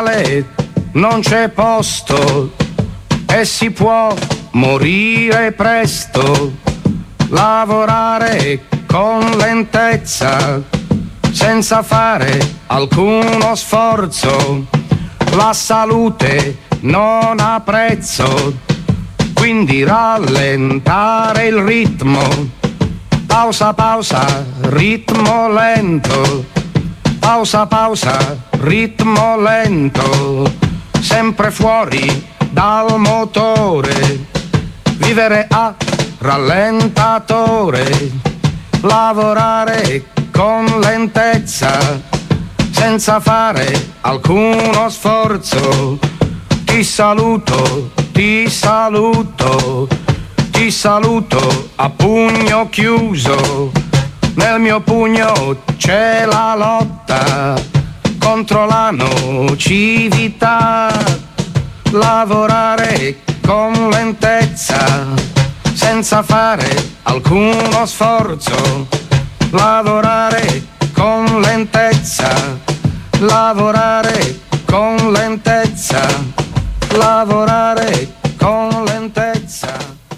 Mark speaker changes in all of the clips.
Speaker 1: Non c'è posto e si può morire presto, lavorare con lentezza senza fare alcuno sforzo. La salute non ha prezzo, quindi rallentare il ritmo. Pausa, pausa, ritmo lento. Pausa, pausa, ritmo lento. Sempre fuori dal motore. Vivere a rallentatore. Lavorare con lentezza senza fare alcuno sforzo. Ti saluto, ti saluto, ti saluto a pugno chiuso. Nel mio pugno c'è la lotta contro la nocività. Lavorare con lentezza senza fare alcuno sforzo. Lavorare con lentezza. Lavorare con lentezza. Lavorare con lentezza.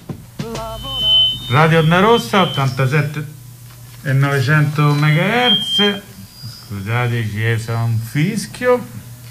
Speaker 2: Radio Onda Rossa 87 e 900 MHz. Scusateci, è un fischio.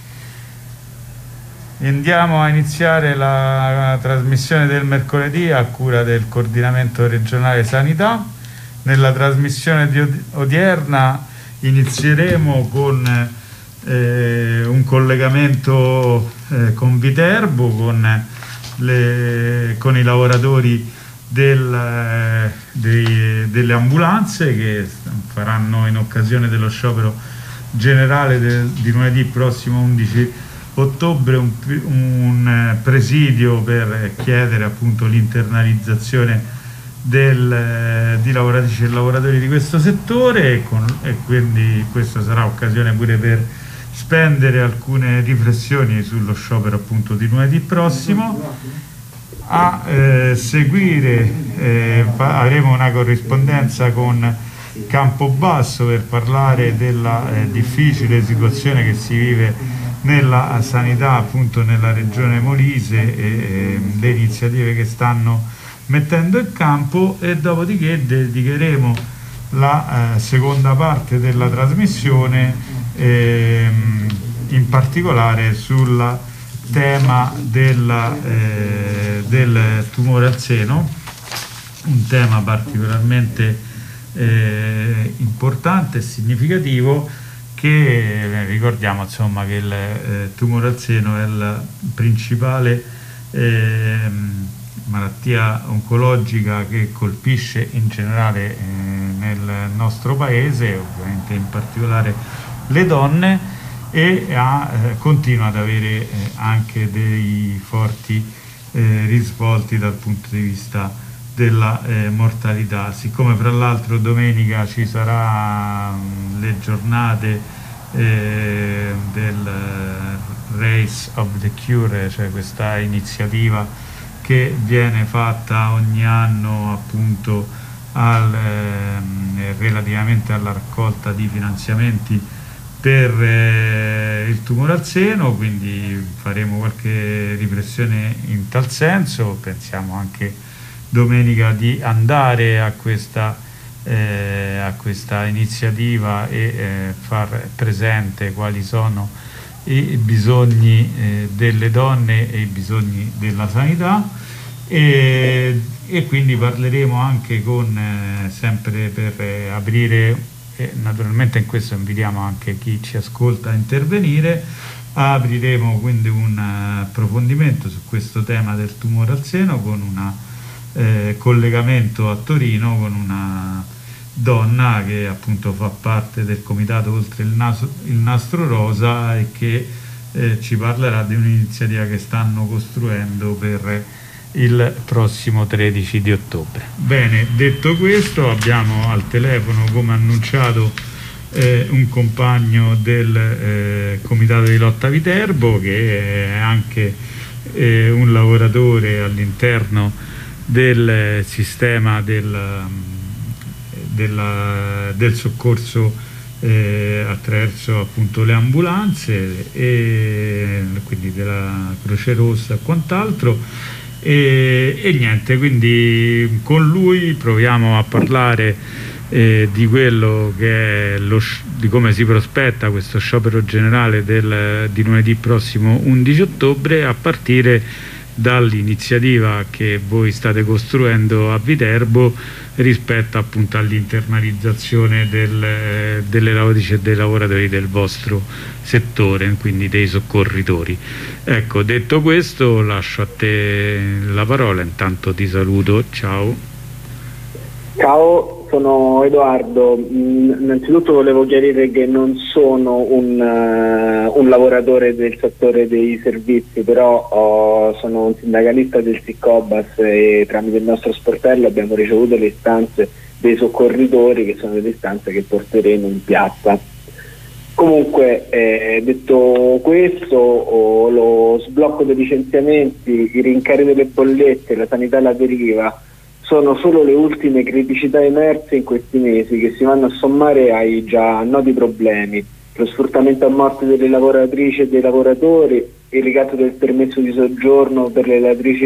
Speaker 2: Andiamo a iniziare la trasmissione del mercoledì a cura del Coordinamento Regionale Sanità. Nella trasmissione odierna inizieremo con un collegamento con Viterbo, con i lavoratori delle ambulanze che faranno in occasione dello sciopero generale di lunedì prossimo 11 ottobre un presidio per chiedere appunto l'internalizzazione di lavoratrici e lavoratori di questo settore e quindi questa sarà occasione pure per spendere alcune riflessioni sullo sciopero appunto di lunedì prossimo. A seguire avremo una corrispondenza con Campobasso per parlare della difficile situazione che si vive nella sanità appunto nella regione Molise e le iniziative che stanno mettendo in campo, e dopodiché dedicheremo la seconda parte della trasmissione in particolare sul tema del tumore al seno, un tema particolarmente importante e significativo, che ricordiamo insomma che il tumore al seno è la principale malattia oncologica che colpisce in generale nel nostro paese, ovviamente in particolare le donne, e continua ad avere anche dei forti risvolti dal punto di vista della mortalità. Siccome fra l'altro domenica ci sarà le giornate del Race of the Cure, cioè questa iniziativa che viene fatta ogni anno appunto relativamente alla raccolta di finanziamenti per il tumore al seno, quindi faremo qualche riflessione in tal senso. Pensiamo anche domenica di andare a questa iniziativa e far presente quali sono i bisogni delle donne e i bisogni della sanità, e quindi parleremo anche sempre per aprire, e naturalmente in questo invitiamo anche chi ci ascolta a intervenire. Apriremo quindi un approfondimento su questo tema del tumore al seno con un collegamento a Torino con una donna che appunto fa parte del comitato Oltre il Nastro Rosa e che ci parlerà di un'iniziativa che stanno costruendo per il prossimo 13 di ottobre. Bene, detto questo, abbiamo al telefono, come annunciato, un compagno del comitato di lotta Viterbo, che è anche un lavoratore all'interno del sistema del soccorso attraverso appunto le ambulanze e quindi della Croce Rossa e quant'altro e niente, quindi con lui proviamo a parlare di quello che è di come si prospetta questo sciopero generale di lunedì prossimo 11 ottobre a partire dall'iniziativa che voi state costruendo a Viterbo rispetto appunto all'internalizzazione delle lavoratrici e dei lavoratori del vostro settore, quindi dei soccorritori. Ecco, detto questo lascio a te la parola, intanto ti saluto, ciao.
Speaker 3: Ciao, sono Edoardo. Innanzitutto volevo chiarire che non sono un lavoratore del settore dei servizi, però sono un sindacalista del Siccobas e tramite il nostro sportello abbiamo ricevuto le istanze dei soccorritori, che sono delle istanze che porteremo in piazza. Comunque, detto questo, lo sblocco dei licenziamenti, i rincari delle bollette, la sanità alla deriva sono solo le ultime criticità emerse in questi mesi, che si vanno a sommare ai già noti problemi: lo sfruttamento a morte delle lavoratrici e dei lavoratori, il ricatto del permesso di soggiorno per le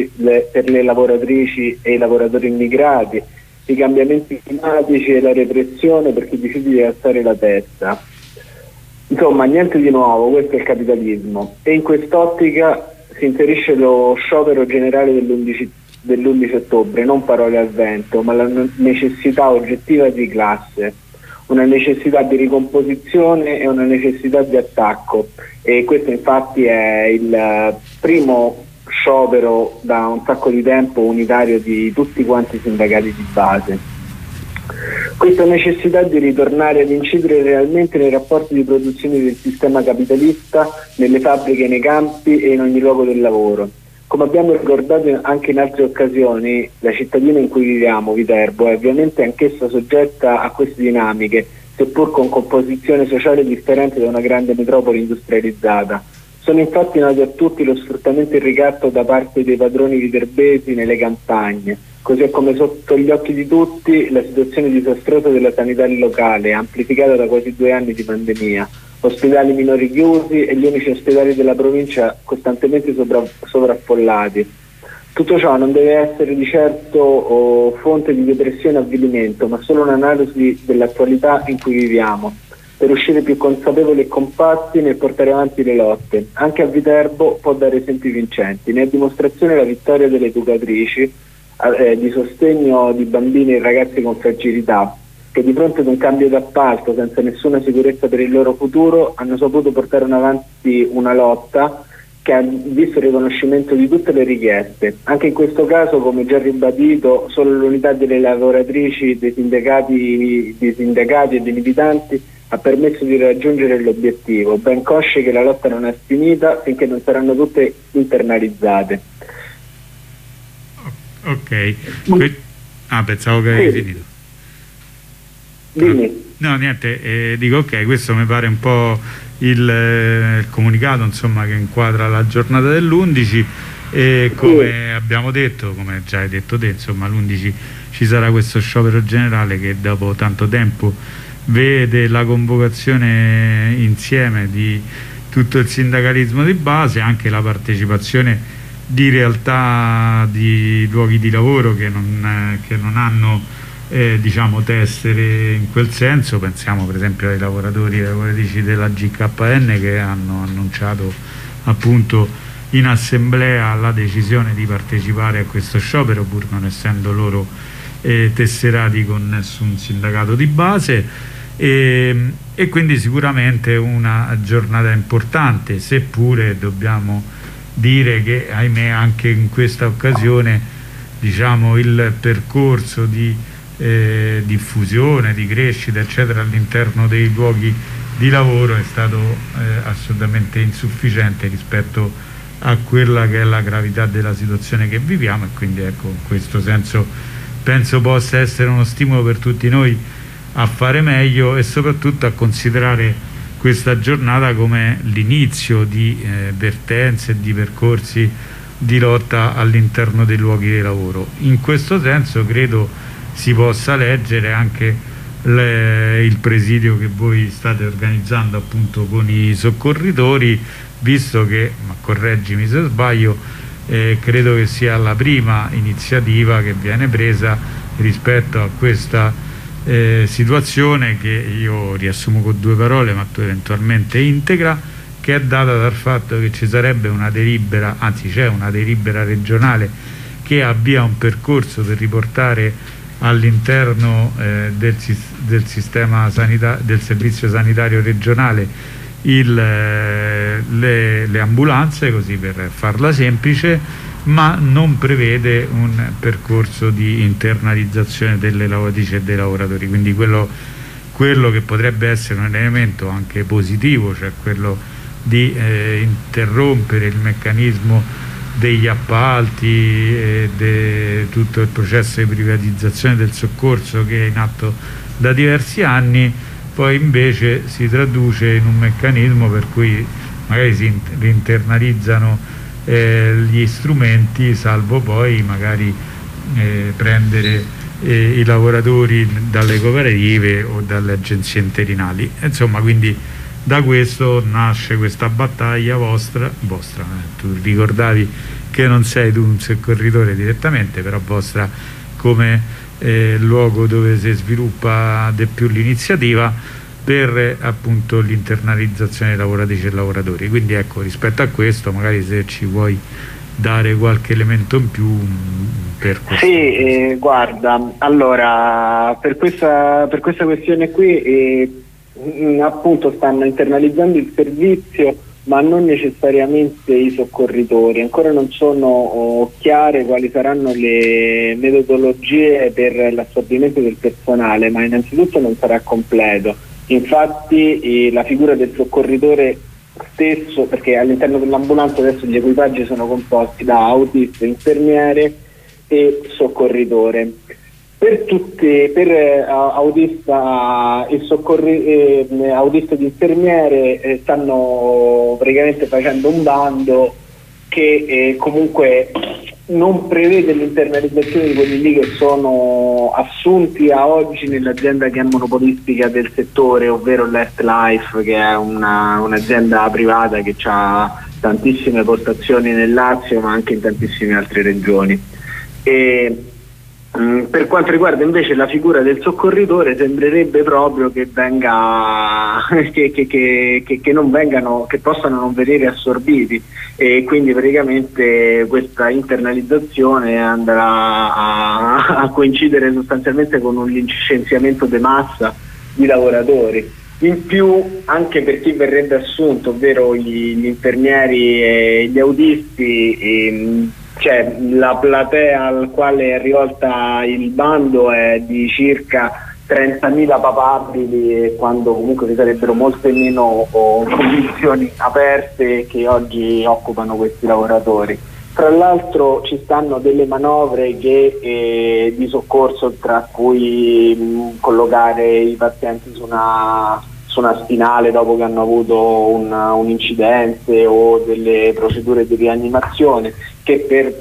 Speaker 3: lavoratrici e i lavoratori immigrati, i cambiamenti climatici e la repressione per chi decide di alzare la testa. Insomma, niente di nuovo, questo è il capitalismo. E in quest'ottica si inserisce lo sciopero generale dell'11 ottobre, non parole al vento, ma la necessità oggettiva di classe, una necessità di ricomposizione e una necessità di attacco. E questo infatti è il primo sciopero da un sacco di tempo unitario di tutti quanti i sindacati di base. Questa necessità di ritornare ad incidere realmente nei rapporti di produzione del sistema capitalista, nelle fabbriche, nei campi e in ogni luogo del lavoro. Come abbiamo ricordato anche in altre occasioni, la cittadina in cui viviamo, Viterbo, è ovviamente anch'essa soggetta a queste dinamiche, seppur con composizione sociale differente da una grande metropoli industrializzata. Sono infatti noti a tutti lo sfruttamento e il ricatto da parte dei padroni viterbesi nelle campagne, così come sotto gli occhi di tutti la situazione disastrosa della sanità locale, amplificata da quasi 2 anni di pandemia, ospedali minori chiusi e gli unici ospedali della provincia costantemente sovraffollati. Tutto ciò non deve essere di certo fonte di depressione e avvilimento, ma solo un'analisi dell'attualità in cui viviamo, per uscire più consapevoli e compatti nel portare avanti le lotte. Anche a Viterbo può dare esempi vincenti. Ne è dimostrazione la vittoria delle educatrici di sostegno di bambini e ragazzi con fragilità, che di fronte ad un cambio d'appalto senza nessuna sicurezza per il loro futuro hanno saputo portare avanti una lotta che ha visto il riconoscimento di tutte le richieste. Anche in questo caso, come già ribadito, solo l'unità delle lavoratrici, dei sindacati e dei militanti ha permesso di raggiungere l'obiettivo, ben consci che la lotta non è finita finché non saranno tutte internalizzate.
Speaker 2: Ok, pensavo che avevi finito.
Speaker 3: Dimmi.
Speaker 2: No, niente, dico ok, questo mi pare un po' il comunicato, insomma, che inquadra la giornata dell'11 e come abbiamo detto, come già hai detto te, insomma, l'11 ci sarà questo sciopero generale che dopo tanto tempo vede la convocazione insieme di tutto il sindacalismo di base, anche la partecipazione di realtà, di luoghi di lavoro che non hanno diciamo tessere in quel senso. Pensiamo per esempio ai lavoratori e lavoratrici della GKN che hanno annunciato appunto in assemblea la decisione di partecipare a questo sciopero pur non essendo loro tesserati con nessun sindacato di base e quindi sicuramente una giornata importante, seppure dobbiamo dire che ahimè anche in questa occasione diciamo il percorso di diffusione, di crescita eccetera all'interno dei luoghi di lavoro è stato assolutamente insufficiente rispetto a quella che è la gravità della situazione che viviamo, e quindi ecco, in questo senso penso possa essere uno stimolo per tutti noi a fare meglio e soprattutto a considerare questa giornata come l'inizio di vertenze e di percorsi di lotta all'interno dei luoghi di lavoro. In questo senso credo si possa leggere anche il presidio che voi state organizzando appunto con i soccorritori, visto che, ma correggimi se sbaglio, credo che sia la prima iniziativa che viene presa rispetto a questa situazione, che io riassumo con 2 parole ma tu eventualmente integra, che è data dal fatto che ci sarebbe una delibera, anzi c'è una delibera regionale che avvia un percorso per riportare all'interno del sistema del servizio sanitario regionale le ambulanze, così per farla semplice, ma non prevede un percorso di internalizzazione delle lavoratrici e dei lavoratori. Quindi quello che potrebbe essere un elemento anche positivo, cioè quello di interrompere il meccanismo degli appalti e tutto il processo di privatizzazione del soccorso che è in atto da diversi anni, poi invece si traduce in un meccanismo per cui magari si internalizzano gli strumenti, salvo poi magari prendere i lavoratori dalle cooperative o dalle agenzie interinali. Insomma, quindi da questo nasce questa battaglia vostra. Tu ricordavi che non sei tu un soccorritore direttamente, però vostra come luogo dove si sviluppa di più l'iniziativa per appunto l'internalizzazione dei lavoratrici e lavoratori. Quindi ecco, rispetto a questo magari se ci vuoi dare qualche elemento in più per questo.
Speaker 3: Sì, guarda, allora per questa questione qui appunto stanno internalizzando il servizio, ma non necessariamente i soccorritori. Ancora non sono chiare quali saranno le metodologie per l'assorbimento del personale, ma innanzitutto non sarà completo. Infatti la figura del soccorritore stesso, perché all'interno dell'ambulanza adesso gli equipaggi sono composti da autista, infermiere e soccorritore. Per autista e autista ed infermiere stanno praticamente facendo un bando che comunque non prevede l'internalizzazione di quelli lì che sono assunti a oggi nell'azienda che è monopolistica del settore, ovvero l'Earth Life, che è un'azienda privata che ha tantissime postazioni nel Lazio ma anche in tantissime altre regioni. Per quanto riguarda invece la figura del soccorritore, sembrerebbe proprio che venga che non vengano, che possano non venire assorbiti, e quindi praticamente questa internalizzazione andrà a coincidere sostanzialmente con un licenziamento di massa di lavoratori. In più, anche per chi verrebbe assunto, ovvero gli infermieri e gli autisti, cioè la platea al quale è rivolta il bando è di circa 30.000 papabili, quando comunque ci sarebbero molte meno condizioni aperte che oggi occupano questi lavoratori. Tra l'altro ci stanno delle manovre di soccorso, tra cui collocare i pazienti su una spinale dopo che hanno avuto un incidente, o delle procedure di rianimazione che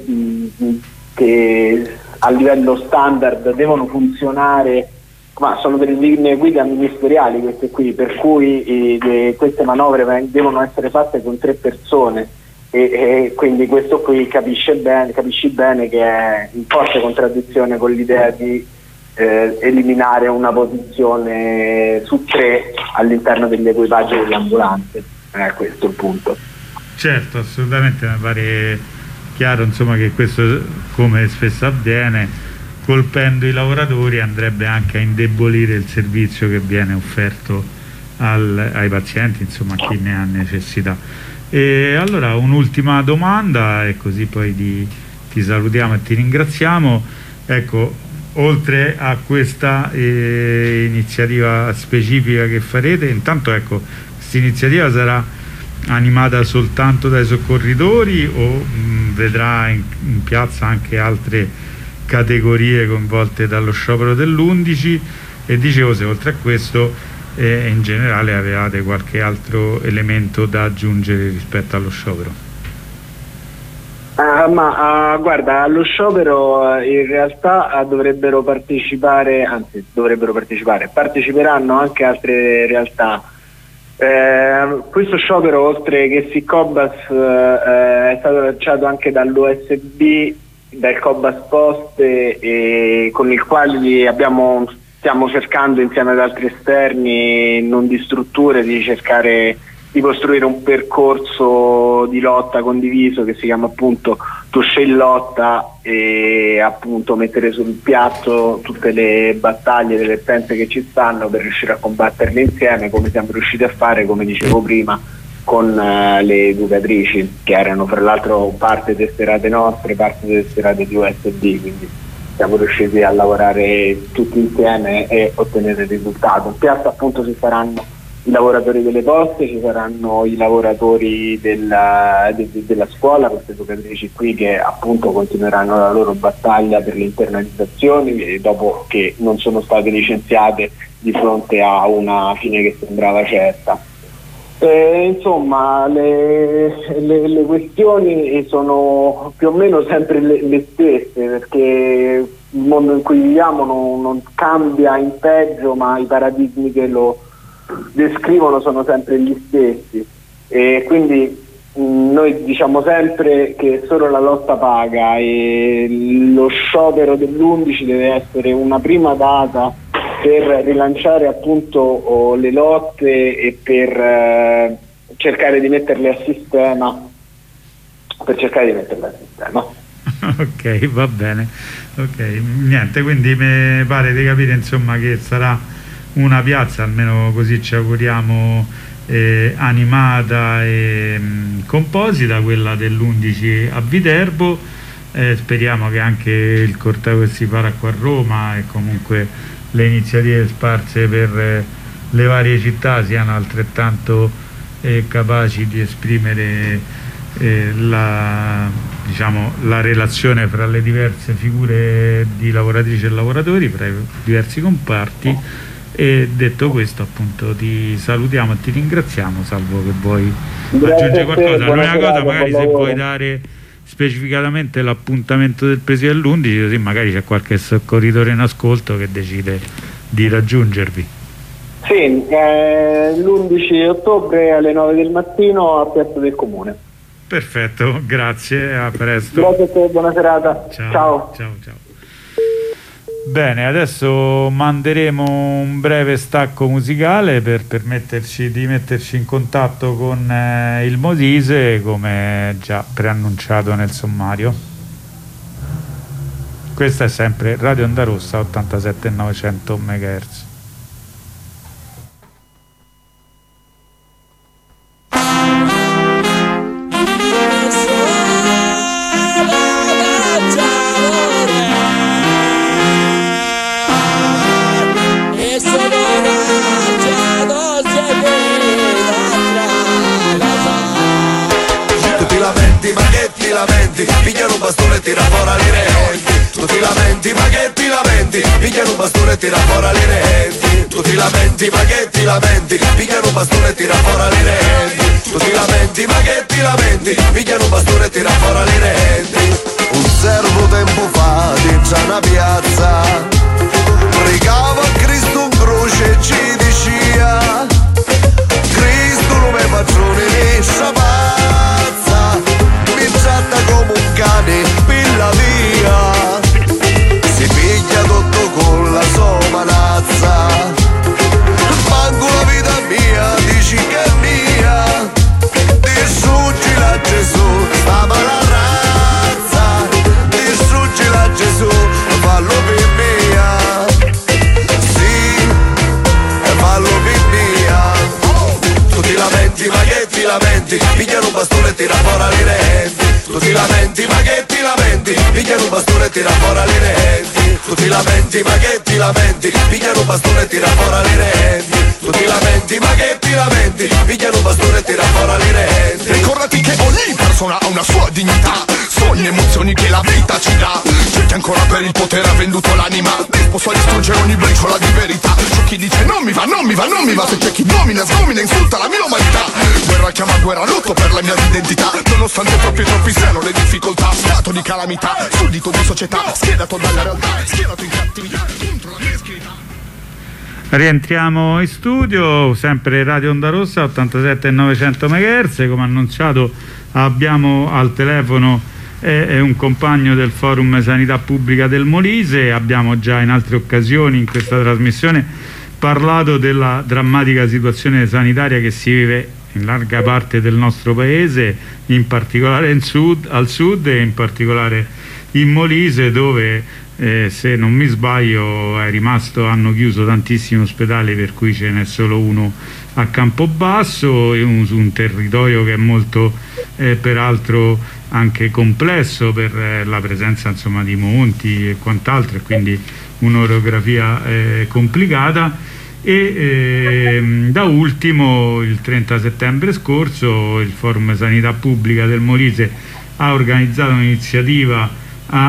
Speaker 3: a livello standard devono funzionare, ma sono delle linee guida ministeriali queste qui, per cui queste manovre devono essere fatte con 3 persone, e quindi questo qui capisci bene che è in forte contraddizione con l'idea di eliminare una posizione su 3 all'interno degli equipaggi delle ambulanze. Questo è il punto.
Speaker 2: Certo, assolutamente, mi pare chiaro, insomma, che questo, come spesso avviene, colpendo i lavoratori andrebbe anche a indebolire il servizio che viene offerto ai pazienti, insomma, a chi ne ha necessità. E allora un'ultima domanda, e così poi ti salutiamo e ti ringraziamo. Ecco, oltre a questa iniziativa specifica che farete, intanto ecco, questa iniziativa sarà animata soltanto dai soccorritori o vedrà in piazza anche altre categorie coinvolte dallo sciopero dell'11? E dicevo, se oltre a questo in generale avevate qualche altro elemento da aggiungere rispetto allo sciopero.
Speaker 3: Guarda, allo sciopero in realtà parteciperanno anche altre realtà. Questo sciopero, oltre che Siccobas, è stato lanciato anche dall'OSB, dal Cobas Poste, e con il quale stiamo cercando insieme ad altri esterni, non di strutture, di cercare di costruire un percorso di lotta condiviso che si chiama appunto Tu scegli lotta, e appunto mettere sul piatto tutte le battaglie, le vertenze che ci stanno per riuscire a combatterle insieme, come siamo riusciti a fare, come dicevo prima, con le educatrici, che erano fra l'altro parte tesserate nostre, parte tesserate di USB, quindi siamo riusciti a lavorare tutti insieme e ottenere il risultato. In piazza appunto ci saranno i lavoratori delle poste, ci saranno i lavoratori della scuola, queste educatrici qui che appunto continueranno la loro battaglia per le internalizzazioni dopo che non sono state licenziate di fronte a una fine che sembrava certa. Insomma, le questioni sono più o meno sempre le stesse, perché il mondo in cui viviamo non cambia in peggio, ma i paradigmi che lo descrivono sono sempre gli stessi, e quindi noi diciamo sempre che solo la lotta paga, e lo sciopero dell'11 deve essere una prima data per rilanciare appunto le lotte e per cercare di metterle a sistema,
Speaker 2: Ok, va bene. Ok, niente, quindi mi pare di capire insomma che sarà una piazza, almeno così ci auguriamo, animata e composita, quella dell'11 a Viterbo. Speriamo che anche il corteo che si farà qua a Roma e comunque le iniziative sparse per le varie città siano altrettanto capaci di esprimere la relazione fra le diverse figure di lavoratrici e lavoratori, fra i diversi comparti. E detto questo, appunto, ti salutiamo e ti ringraziamo, salvo che vuoi aggiungere qualcosa. L'unica cosa, magari se vuoi dare specificatamente l'appuntamento del preside all'11, così magari c'è qualche soccorritore in ascolto che decide di raggiungervi.
Speaker 3: Sì, l'11 ottobre alle 9 del mattino a Piazza del Comune.
Speaker 2: Perfetto, grazie, a presto.
Speaker 3: Grazie a te, buona serata.
Speaker 2: Ciao. Bene, adesso manderemo un breve stacco musicale per permetterci di metterci in contatto con il Molise, come già preannunciato nel sommario. Questa è sempre Radio Onda Rossa 87.900 MHz.
Speaker 4: Pigliano un bastone e tira fuori le renti. Tu ti lamenti, ma che ti lamenti? Pigliano un bastone e tira fuori le renti. Tu ti lamenti, ma che ti lamenti? Pigliano un bastone e tira fuori le renti. Tu ti lamenti, ma che ti lamenti? Pigliano un bastone e tira fuori le renti. Un servo tempo fa dentro una piazza pregava a Cristo in croce e ci diceva: Cristo non è padrone né pazza, mi tratta come un cane per la via, si piglia tutto con la sua manazza, manco la vita mia dici che è mia, distruggila Gesù, sta mala razza, distruggila Gesù, fallo per mia, sì, fallo per mia. Tu ti lamenti, ma che ti lamenti? Pigliano un bastone e tira fuori le renti. Tu ti lamenti, ma che ti lamenti? Pigliano un bastone e tira fuori le renti. Tu ti lamenti, ma che ti lamenti? Pigliano un bastone e tira fuori le renti. Tu ti lamenti, ma che ti lamenti? Pigliano un bastone e tira fuori le renti. Ricordati che Oliver persona ha una sua dignità, sogni, emozioni che la vita ci dà. C'è chi ancora per il potere ha venduto l'anima, disposto a distruggere ogni briciola di verità. C'è chi dice non mi va, non mi va, non mi va. Se c'è chi domina, sgomina, insulta la mia umanità. Guerra chiama guerra, lutto per la mia identità. Nonostante troppi siano le difficoltà. Stato di calamità, suddito di società, schiedato dalla realtà, schierato in cattività contro la meschinità.
Speaker 2: Rientriamo in studio, sempre Radio Onda Rossa 87 e 900 MHz. Come annunciato abbiamo al telefono un compagno del Forum Sanità Pubblica del Molise. Abbiamo già in altre occasioni in questa trasmissione parlato della drammatica situazione sanitaria che si vive in larga parte del nostro paese, in particolare al sud e in particolare in Molise, dove se non mi sbaglio hanno chiuso tantissimi ospedali, per cui ce n'è solo uno a Campobasso, su un territorio che è molto peraltro anche complesso per la presenza insomma di monti e quant'altro, e quindi un'orografia complicata. E da ultimo il 30 settembre scorso il Forum Sanità Pubblica del Molise ha organizzato un'iniziativa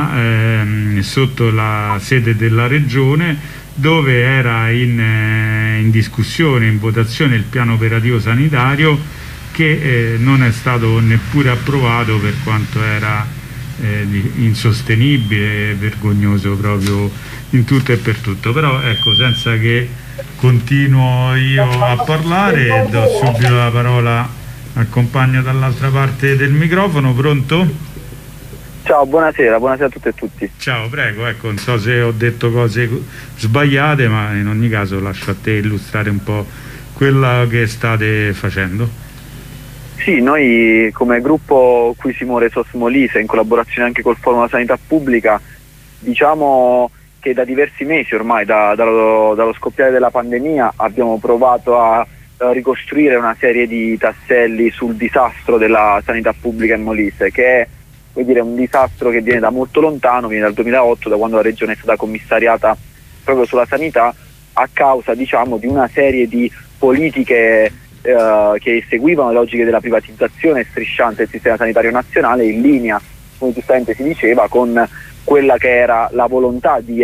Speaker 2: sotto la sede della regione, dove era in discussione, in votazione il piano operativo sanitario, che non è stato neppure approvato, per quanto era insostenibile e vergognoso proprio in tutto e per tutto. Però ecco, senza che continuo io a parlare, do subito la parola al compagno dall'altra parte del microfono. Pronto?
Speaker 3: Ciao, buonasera a tutte e tutti.
Speaker 2: Ciao, prego, ecco, non so se ho detto cose sbagliate, ma in ogni caso lascio a te illustrare un po' quello che state facendo.
Speaker 3: Sì, noi come gruppo Qui si muore SOS Molise, in collaborazione anche col Forum Sanità Pubblica, diciamo che da diversi mesi ormai, dallo scoppiare della pandemia, abbiamo provato a ricostruire una serie di tasselli sul disastro della sanità pubblica in Molise, che è, vuol dire, un disastro che viene da molto lontano, viene dal 2008, da quando la regione è stata commissariata proprio sulla sanità, a causa, diciamo, di una serie di politiche che seguivano le logiche della privatizzazione strisciante del sistema sanitario nazionale, in linea, come giustamente si diceva, con quella che era la volontà di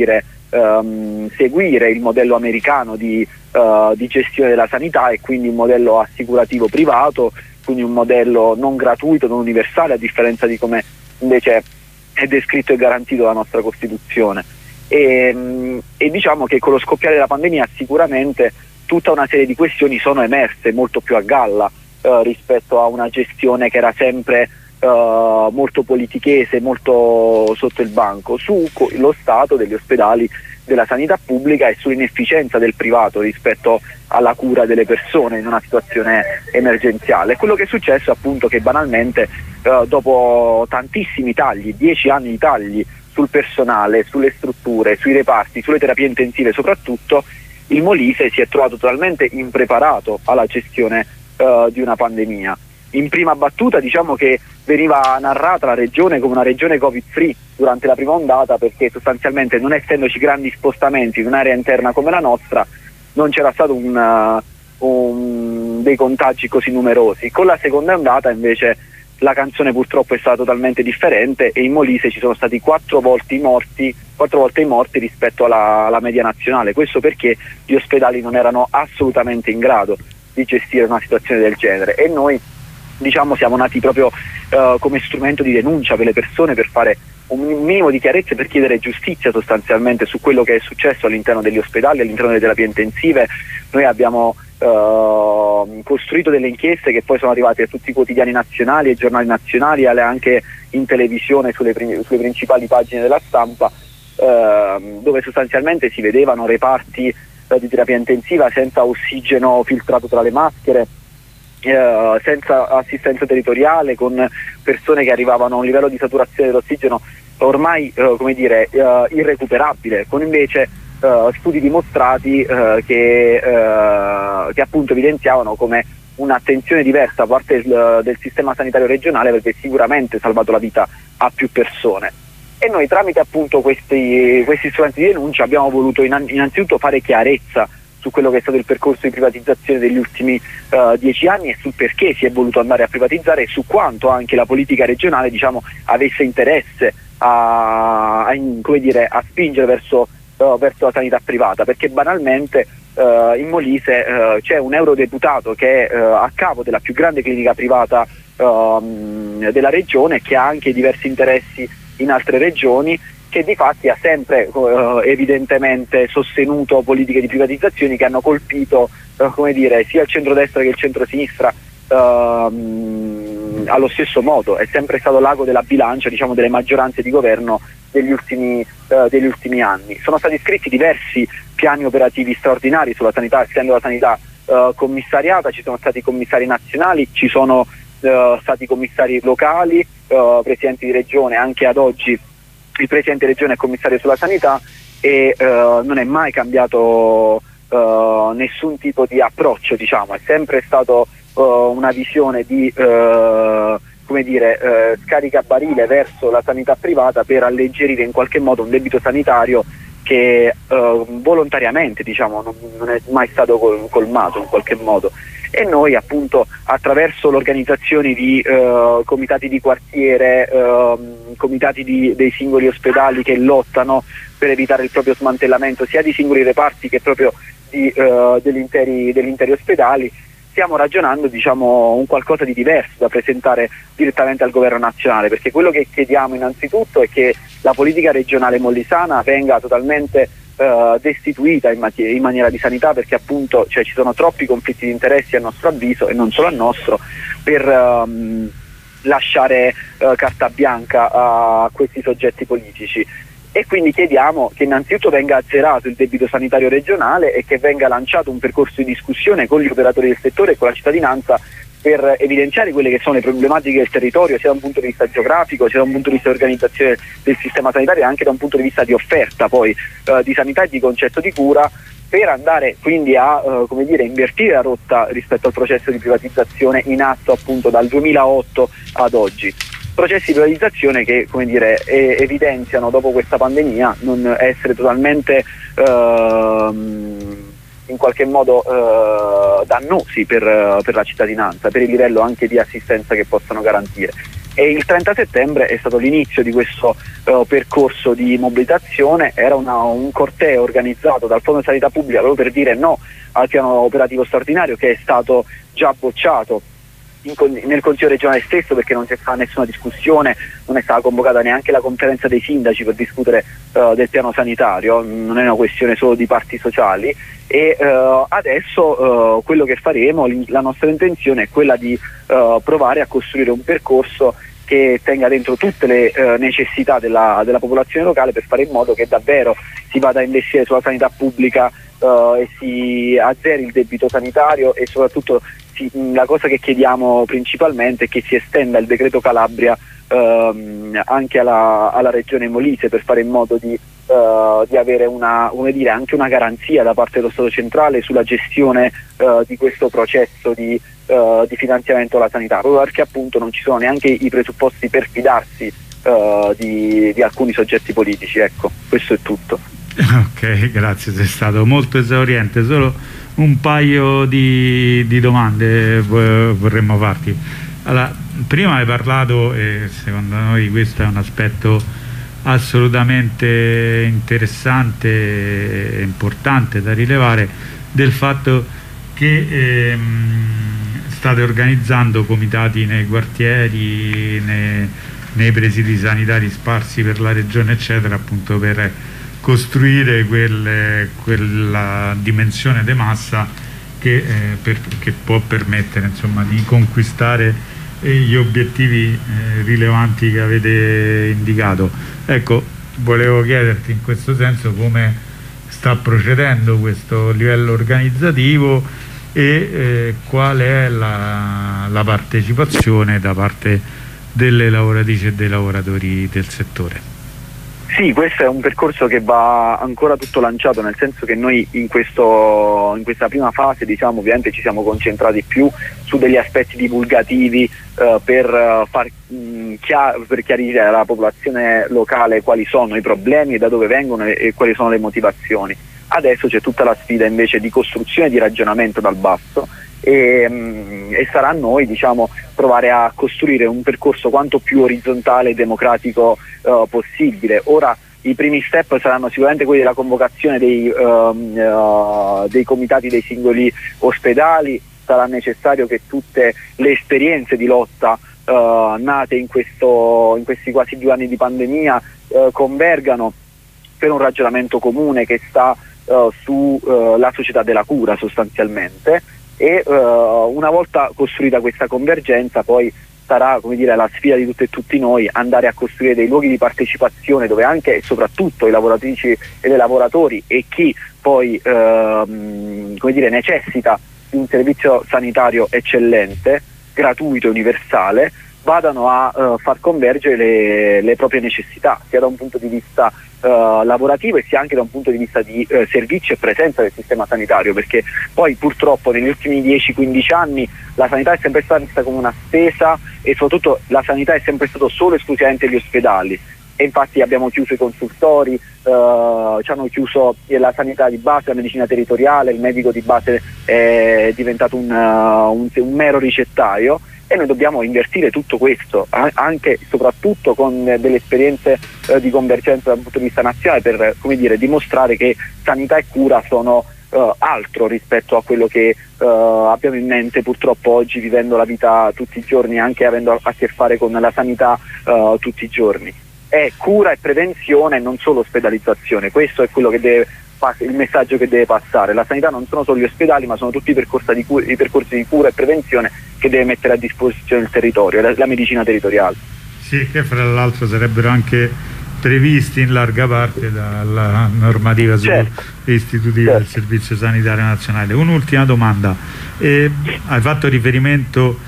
Speaker 3: seguire il modello americano di gestione della sanità, e quindi un modello assicurativo privato, quindi un modello non gratuito, non universale, a differenza di come invece è descritto e garantito dalla nostra Costituzione. E diciamo che con lo scoppiare della pandemia sicuramente tutta una serie di questioni sono emerse molto più a galla rispetto a una gestione che era sempre molto politichese, molto sotto il banco, sullo stato degli ospedali, della sanità pubblica, e sull'inefficienza del privato rispetto alla cura delle persone in una situazione emergenziale. Quello che è successo è appunto che banalmente dopo tantissimi tagli, 10 anni di tagli sul personale, sulle strutture, sui reparti, sulle terapie intensive soprattutto, il Molise si è trovato totalmente impreparato alla gestione di una pandemia. In prima battuta diciamo che veniva narrata la regione come una regione covid free durante la prima ondata, perché sostanzialmente, non essendoci grandi spostamenti in un'area interna come la nostra, non c'era stato dei contagi così numerosi. Con la seconda ondata invece la canzone purtroppo è stata totalmente differente, e in Molise ci sono stati 4 volte i morti rispetto alla media nazionale. Questo perché gli ospedali non erano assolutamente in grado di gestire una situazione del genere, e noi, diciamo, siamo nati proprio come strumento di denuncia per le persone, per fare un minimo di chiarezza, per chiedere giustizia sostanzialmente su quello che è successo all'interno degli ospedali, all'interno delle terapie intensive. Noi abbiamo costruito delle inchieste che poi sono arrivate a tutti i quotidiani nazionali e giornali nazionali, anche in televisione sulle principali pagine della stampa, dove sostanzialmente si vedevano reparti di terapia intensiva senza ossigeno filtrato tra le maschere, senza assistenza territoriale, con persone che arrivavano a un livello di saturazione dell'ossigeno ormai irrecuperabile, con invece studi dimostrati che appunto evidenziavano come un'attenzione diversa da parte del sistema sanitario regionale avrebbe sicuramente salvato la vita a più persone. E noi, tramite appunto questi strumenti di denuncia, abbiamo voluto innanzitutto fare chiarezza
Speaker 5: su quello che è stato il percorso di privatizzazione degli ultimi 10 anni e sul perché si è voluto andare a privatizzare e su quanto anche la politica regionale, diciamo, avesse interesse a spingere verso la sanità privata, perché banalmente in Molise c'è un eurodeputato che è a capo della più grande clinica privata della regione, che ha anche diversi interessi in altre regioni, che di fatti ha sempre evidentemente sostenuto politiche di privatizzazioni che hanno colpito sia il centrodestra che il centrosinistra allo stesso modo. È sempre stato l'ago della bilancia, diciamo, delle maggioranze di governo degli ultimi anni. Sono stati scritti diversi piani operativi straordinari sulla sanità, essendo la sanità commissariata. Ci sono stati commissari nazionali, ci sono stati commissari locali, presidenti di regione. Anche ad oggi il presidente di regione è commissario sulla sanità e non è mai cambiato nessun tipo di approccio, diciamo. È sempre stato una visione di scaricabarile verso la sanità privata per alleggerire in qualche modo un debito sanitario che volontariamente, diciamo, non è mai stato colmato in qualche modo. E noi appunto attraverso l'organizzazione di comitati di quartiere, comitati dei singoli ospedali che lottano per evitare il proprio smantellamento sia di singoli reparti che proprio degli interi ospedali, stiamo ragionando, diciamo, un qualcosa di diverso da presentare direttamente al governo nazionale, perché quello che chiediamo innanzitutto è che la politica regionale molisana venga totalmente destituita in maniera di sanità, perché appunto ci sono troppi conflitti di interessi a nostro avviso, e non solo al nostro, per lasciare carta bianca a questi soggetti politici. E quindi chiediamo che innanzitutto venga azzerato il debito sanitario regionale e che venga lanciato un percorso di discussione con gli operatori del settore e con la cittadinanza per evidenziare quelle che sono le problematiche del territorio, sia da un punto di vista geografico, sia da un punto di vista di organizzazione del sistema sanitario e anche da un punto di vista di offerta poi di sanità e di concetto di cura, per andare quindi a invertire la rotta rispetto al processo di privatizzazione in atto appunto dal 2008 ad oggi. Processi di privatizzazione che evidenziano dopo questa pandemia non essere totalmente in qualche modo dannosi per la cittadinanza, per il livello anche di assistenza che possano garantire. E il 30 settembre è stato l'inizio di questo percorso di mobilitazione. Era un corteo organizzato dal Fondo Sanità Pubblica proprio per dire no al piano operativo straordinario, che è stato già bocciato nel Consiglio regionale stesso, perché non c'è stata nessuna discussione, non è stata convocata neanche la conferenza dei sindaci per discutere del piano sanitario. Non è una questione solo di parti sociali. E adesso quello che faremo, la nostra intenzione è quella di provare a costruire un percorso che tenga dentro tutte le necessità della popolazione locale, per fare in modo che davvero si vada a investire sulla sanità pubblica e si azzeri il debito sanitario, e soprattutto la cosa che chiediamo principalmente è che si estenda il decreto Calabria anche alla regione Molise, per fare in modo di avere anche una garanzia da parte dello Stato centrale sulla gestione di questo processo di finanziamento alla sanità, proprio perché appunto non ci sono neanche i presupposti per fidarsi di alcuni soggetti politici. Ecco, questo è tutto.
Speaker 2: Ok, grazie, sei stato molto esauriente. Solo un paio di domande vorremmo farti. Allora, prima hai parlato, e secondo noi questo è un aspetto assolutamente interessante e importante da rilevare, del fatto che state organizzando comitati nei quartieri, nei presidi sanitari sparsi per la regione, eccetera, appunto per costruire quella dimensione di massa che può permettere, insomma, di conquistare gli obiettivi rilevanti che avete indicato. Ecco, volevo chiederti in questo senso come sta procedendo questo livello organizzativo e qual è la partecipazione da parte delle lavoratrici e dei lavoratori del settore.
Speaker 5: Sì, questo è un percorso che va ancora tutto lanciato, nel senso che noi in questa prima fase, diciamo, ovviamente ci siamo concentrati più su degli aspetti divulgativi per chiarire alla popolazione locale quali sono i problemi e da dove vengono e quali sono le motivazioni. Adesso c'è tutta la sfida invece di costruzione di ragionamento dal basso, e sarà a noi, diciamo, provare a costruire un percorso quanto più orizzontale e democratico possibile. Ora i primi step saranno sicuramente quelli della convocazione dei comitati dei singoli ospedali. Sarà necessario che tutte le esperienze di lotta nate in questi quasi 2 anni di pandemia convergano per un ragionamento comune che sta sulla società della cura sostanzialmente, e una volta costruita questa convergenza poi sarà, come dire, la sfida di tutte e tutti noi andare a costruire dei luoghi di partecipazione dove anche e soprattutto i lavoratrici e i lavoratori e chi poi come dire, necessita di un servizio sanitario eccellente, gratuito e universale, vadano a far convergere le proprie necessità, sia da un punto di vista lavorativo e sia anche da un punto di vista di servizio e presenza del sistema sanitario, perché poi purtroppo negli ultimi 10-15 anni la sanità è sempre stata vista come una spesa, e soprattutto la sanità è sempre stato solo e esclusivamente gli ospedali, e infatti abbiamo chiuso i consultori, ci hanno chiuso la sanità di base, la medicina territoriale, il medico di base è diventato un mero ricettario, e noi dobbiamo invertire tutto questo anche e soprattutto con delle esperienze di convergenza dal punto di vista nazionale, per, come dire, dimostrare che sanità e cura sono altro rispetto a quello che abbiamo in mente purtroppo oggi, vivendo la vita tutti i giorni, anche avendo a che fare con la sanità tutti i giorni. È cura e prevenzione, non solo ospedalizzazione. Questo è quello che il messaggio che deve passare. La sanità non sono solo gli ospedali, ma sono tutti i percorsi di cura e prevenzione che deve mettere a disposizione il territorio, la medicina territoriale.
Speaker 2: Sì, che fra l'altro sarebbero anche previsti in larga parte dalla normativa istitutiva del Servizio Sanitario Nazionale. Un'ultima domanda, hai fatto riferimento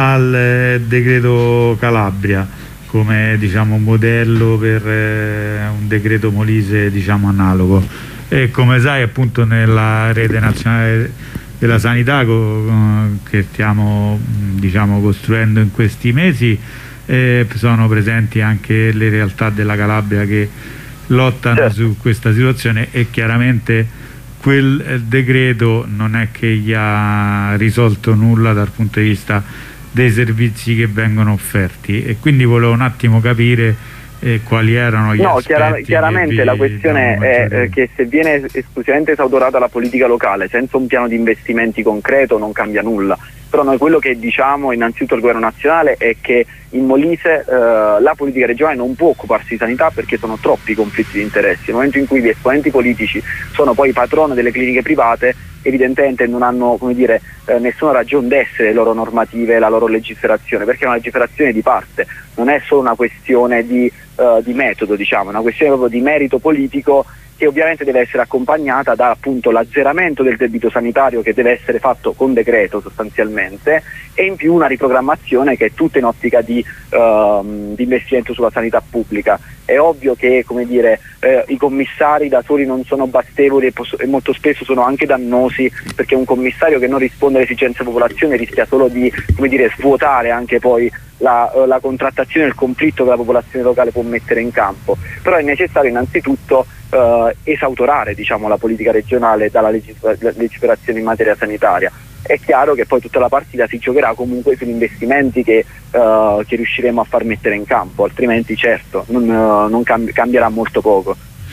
Speaker 2: al decreto Calabria come, diciamo, modello per un decreto Molise, diciamo, analogo, e come sai appunto nella rete nazionale della sanità che stiamo, diciamo, costruendo in questi mesi sono presenti anche le realtà della Calabria che lottano su questa situazione, e chiaramente quel decreto non è che gli ha risolto nulla dal punto di vista dei servizi che vengono offerti, e quindi volevo un attimo capire quali erano gli aspetti.
Speaker 5: Chiaramente la questione è che se viene esclusivamente esautorata la politica locale senza un piano di investimenti concreto non cambia nulla. Però noi quello che diciamo innanzitutto al governo nazionale è che in Molise la politica regionale non può occuparsi di sanità, perché sono troppi conflitti di interessi. Nel momento in cui gli esponenti politici sono poi patroni delle cliniche private, evidentemente non hanno, come dire, nessuna ragione d'essere le loro normative e la loro legiferazione, perché è una legiferazione di parte, non è solo una questione di metodo, diciamo, è una questione proprio di merito politico, che ovviamente deve essere accompagnata da appunto l'azzeramento del debito sanitario, che deve essere fatto con decreto sostanzialmente, e in più una riprogrammazione che è tutta in ottica di investimento sulla sanità pubblica. È ovvio che, come dire, i commissari da soli non sono bastevoli e molto spesso sono anche dannosi, perché un commissario che non risponde alle esigenze della popolazione rischia solo di, come dire, svuotare anche poi la contrattazione e il conflitto che la popolazione locale può mettere in campo. Però è necessario innanzitutto esautorare, diciamo, la politica regionale dalla legiferazione in materia sanitaria. È chiaro che poi tutta la partita si giocherà comunque sugli investimenti che riusciremo a far mettere in campo, altrimenti certo non cambierà molto poco.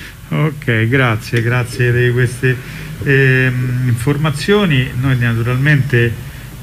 Speaker 2: Ok, grazie di queste informazioni. Noi naturalmente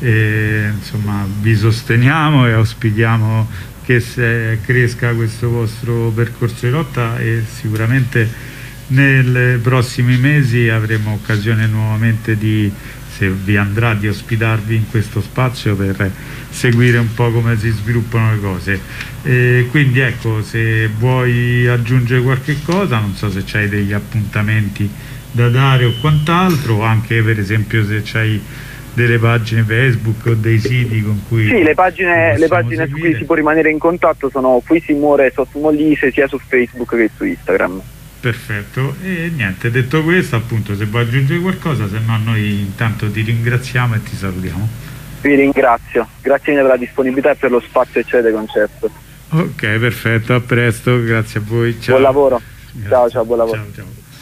Speaker 2: insomma vi sosteniamo e auspichiamo che cresca questo vostro percorso di lotta, e sicuramente nei prossimi mesi avremo occasione nuovamente se vi andrà, di ospitarvi in questo spazio per seguire un po' come si sviluppano le cose. Quindi ecco, se vuoi aggiungere qualche cosa, non so se c'hai degli appuntamenti da dare o quant'altro, o anche per esempio se c'hai delle pagine Facebook o dei siti con cui... Sì,
Speaker 5: le pagine su cui si può rimanere in contatto sono Qui si muore Sos Molise, sia su Facebook che su Instagram.
Speaker 2: Perfetto, e niente, detto questo, appunto, se vuoi aggiungere qualcosa, se no noi intanto ti ringraziamo e ti salutiamo. Vi
Speaker 5: ringrazio, grazie mille per la disponibilità e per lo spazio che ci avete concesso.
Speaker 2: Ok, perfetto, a presto, grazie a voi, ciao.
Speaker 5: Buon lavoro, ciao, buon lavoro.
Speaker 2: Ciao.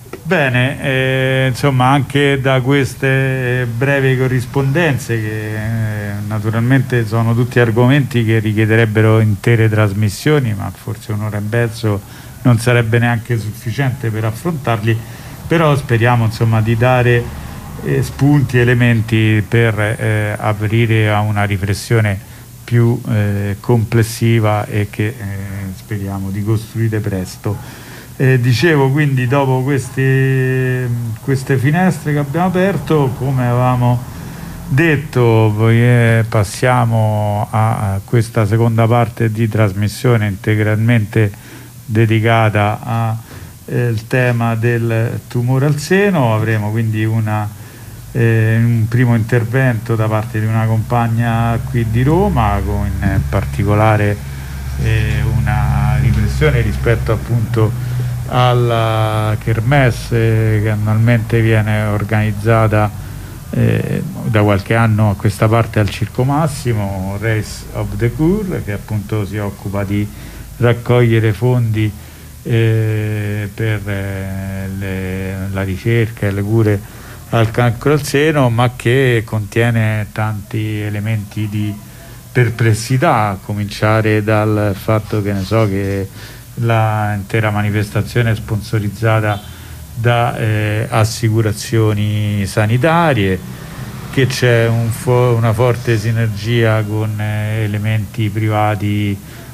Speaker 2: Bene, insomma, anche da queste brevi corrispondenze, che naturalmente sono tutti argomenti che richiederebbero intere trasmissioni, ma forse un'ora e mezzo non sarebbe neanche sufficiente per affrontarli, però speriamo insomma di dare spunti, elementi per aprire a una riflessione più complessiva e che speriamo di costruire presto. Dicevo, quindi, dopo queste finestre che abbiamo aperto, come avevamo detto, poi passiamo a questa seconda parte di trasmissione integralmente dedicata al tema del tumore al seno. Avremo quindi un primo intervento da parte di una compagna qui di Roma, con in particolare una riflessione rispetto appunto alla kermesse che annualmente viene organizzata da qualche anno a questa parte al Circo Massimo, Race of the Cure, che appunto si occupa di raccogliere fondi per la ricerca e le cure al cancro al seno, ma che contiene tanti elementi di perplessità, a cominciare dal fatto che che l'intera manifestazione è sponsorizzata da assicurazioni sanitarie, che c'è una forte sinergia con elementi privati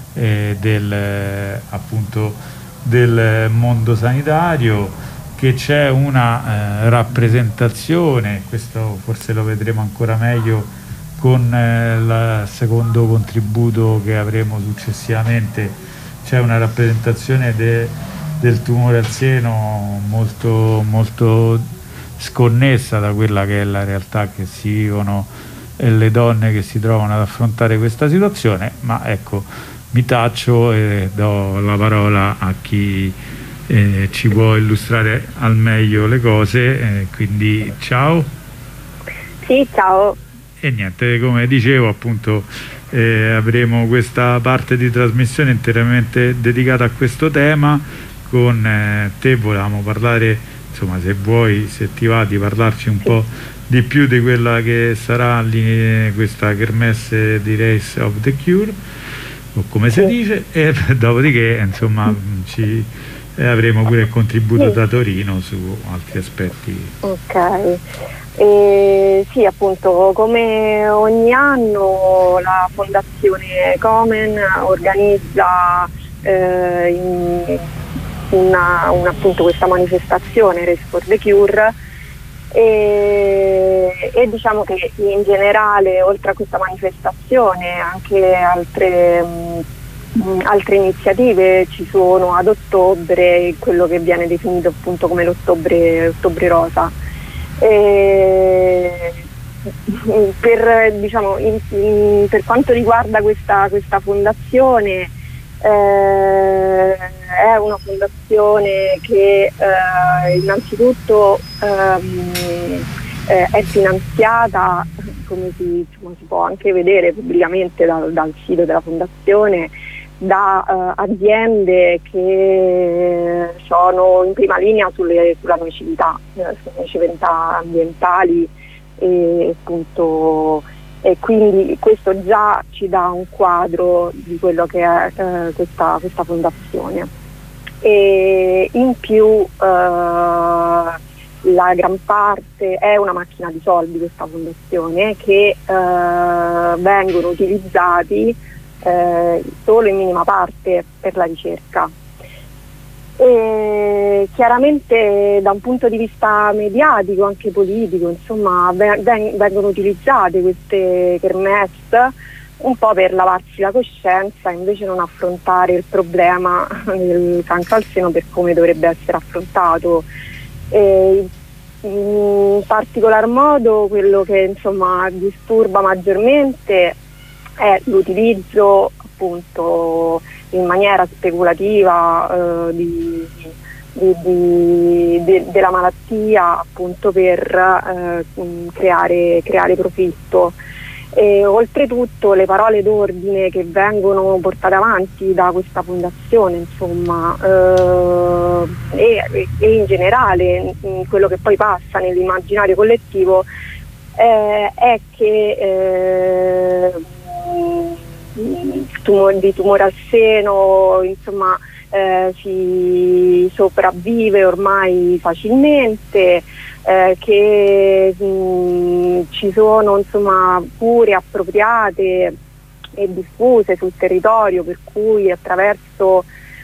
Speaker 2: appunto del mondo sanitario, che c'è una rappresentazione, questo forse lo vedremo ancora meglio con il secondo contributo che avremo successivamente. C'è una rappresentazione del tumore al seno molto, molto sconnessa da quella che è la realtà che si vivono le donne che si trovano ad affrontare questa situazione. Ma ecco, mi taccio e do la parola a chi ci può illustrare al meglio le cose, quindi ciao.
Speaker 6: Sì, ciao.
Speaker 2: E niente, come dicevo appunto, avremo questa parte di trasmissione interamente dedicata a questo tema. Con te volevamo parlare, insomma, se vuoi, se ti va, di parlarci un po' di più di quella che sarà questa kermesse di Race of the Cure, o come si dice, e dopodiché insomma avremo pure il contributo da Torino su altri aspetti.
Speaker 6: Ok. Sì, appunto, come ogni anno la Fondazione Komen organizza appunto questa manifestazione Race for the Cure, e diciamo che in generale, oltre a questa manifestazione, anche altre iniziative ci sono ad ottobre, quello che viene definito appunto come l'ottobre rosa. Per quanto riguarda questa fondazione, è una fondazione che innanzitutto è finanziata, come si può anche vedere pubblicamente dal sito della fondazione, da aziende che sono in prima linea sulla nocività ambientali, e quindi questo già ci dà un quadro di quello che è questa fondazione. E in più la gran parte è una macchina di soldi, questa fondazione, che vengono utilizzati solo in minima parte per la ricerca. E chiaramente da un punto di vista mediatico, anche politico, insomma, vengono utilizzate queste kermesse un po' per lavarsi la coscienza, invece non affrontare il problema del cancro al seno per come dovrebbe essere affrontato. E in particolar modo quello che insomma disturba maggiormente è l'utilizzo appunto in maniera speculativa della malattia, appunto per creare profitto. E oltretutto le parole d'ordine che vengono portate avanti da questa fondazione, insomma, e in generale quello che poi passa nell'immaginario collettivo è che di tumore al seno, insomma, si sopravvive ormai facilmente, che ci sono, insomma, cure appropriate e diffuse sul territorio, per cui attraverso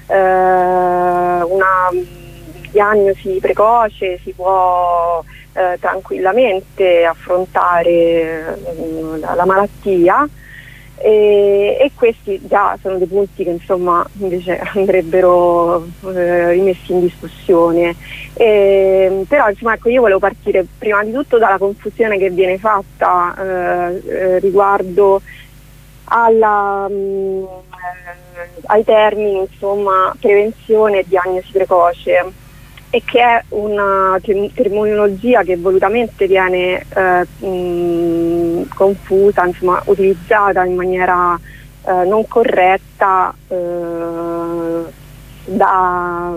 Speaker 6: una diagnosi precoce si può tranquillamente affrontare la malattia. E questi già sono dei punti che, insomma, invece andrebbero rimessi in discussione. Però, insomma, ecco, io volevo partire prima di tutto dalla confusione che viene fatta riguardo ai termini, insomma, prevenzione e diagnosi precoce, e che è una terminologia che volutamente viene confusa, insomma, utilizzata in maniera non corretta da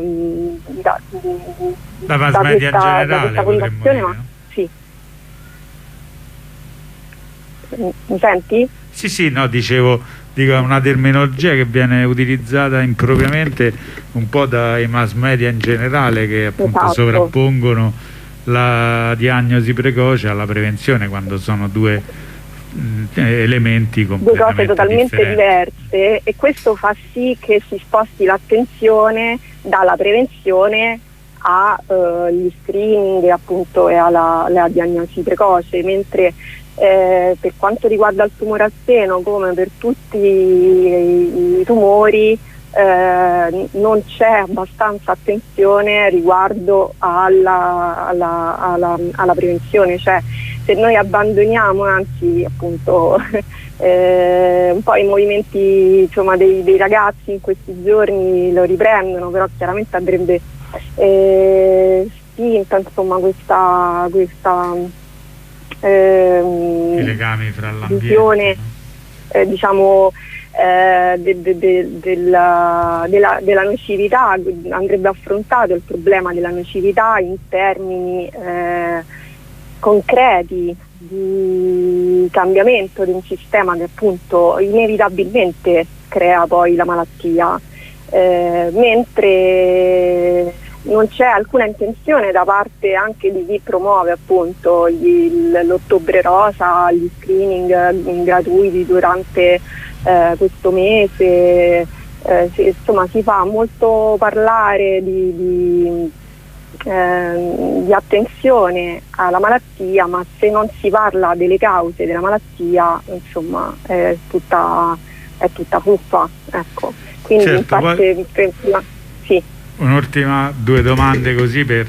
Speaker 2: mass media in generale,
Speaker 6: potremmo dire, ma sì. Mi senti?
Speaker 2: Sì, no, dico, è una terminologia che viene utilizzata impropriamente un po' dai mass media in generale, che appunto
Speaker 6: esatto,
Speaker 2: sovrappongono la diagnosi precoce alla prevenzione, quando sono due elementi completamente
Speaker 6: due cose totalmente
Speaker 2: differenti.
Speaker 6: diverse, e questo fa sì che si sposti l'attenzione dalla prevenzione agli screening, appunto, e alla diagnosi precoce, mentre per quanto riguarda il tumore al seno, come per tutti i tumori, non c'è abbastanza attenzione riguardo alla prevenzione. Cioè, se noi abbandoniamo, anzi, appunto, un po' i movimenti, insomma, dei ragazzi in questi giorni lo riprendono, però chiaramente andrebbe spinta, insomma, questa
Speaker 2: i legami fra l'ambiente,
Speaker 6: visione, diciamo, della nocività. Andrebbe affrontato il problema della nocività in termini concreti di cambiamento di un sistema che, appunto, inevitabilmente crea poi la malattia, mentre non c'è alcuna intenzione da parte anche di chi promuove, appunto, l'Ottobre Rosa, gli screening gratuiti durante questo mese. Insomma, si fa molto parlare di attenzione alla malattia, ma se non si parla delle cause della malattia, insomma, è tutta fuffa, ecco. Quindi,
Speaker 2: certo,
Speaker 6: sì.
Speaker 2: Un'ultima, due domande così per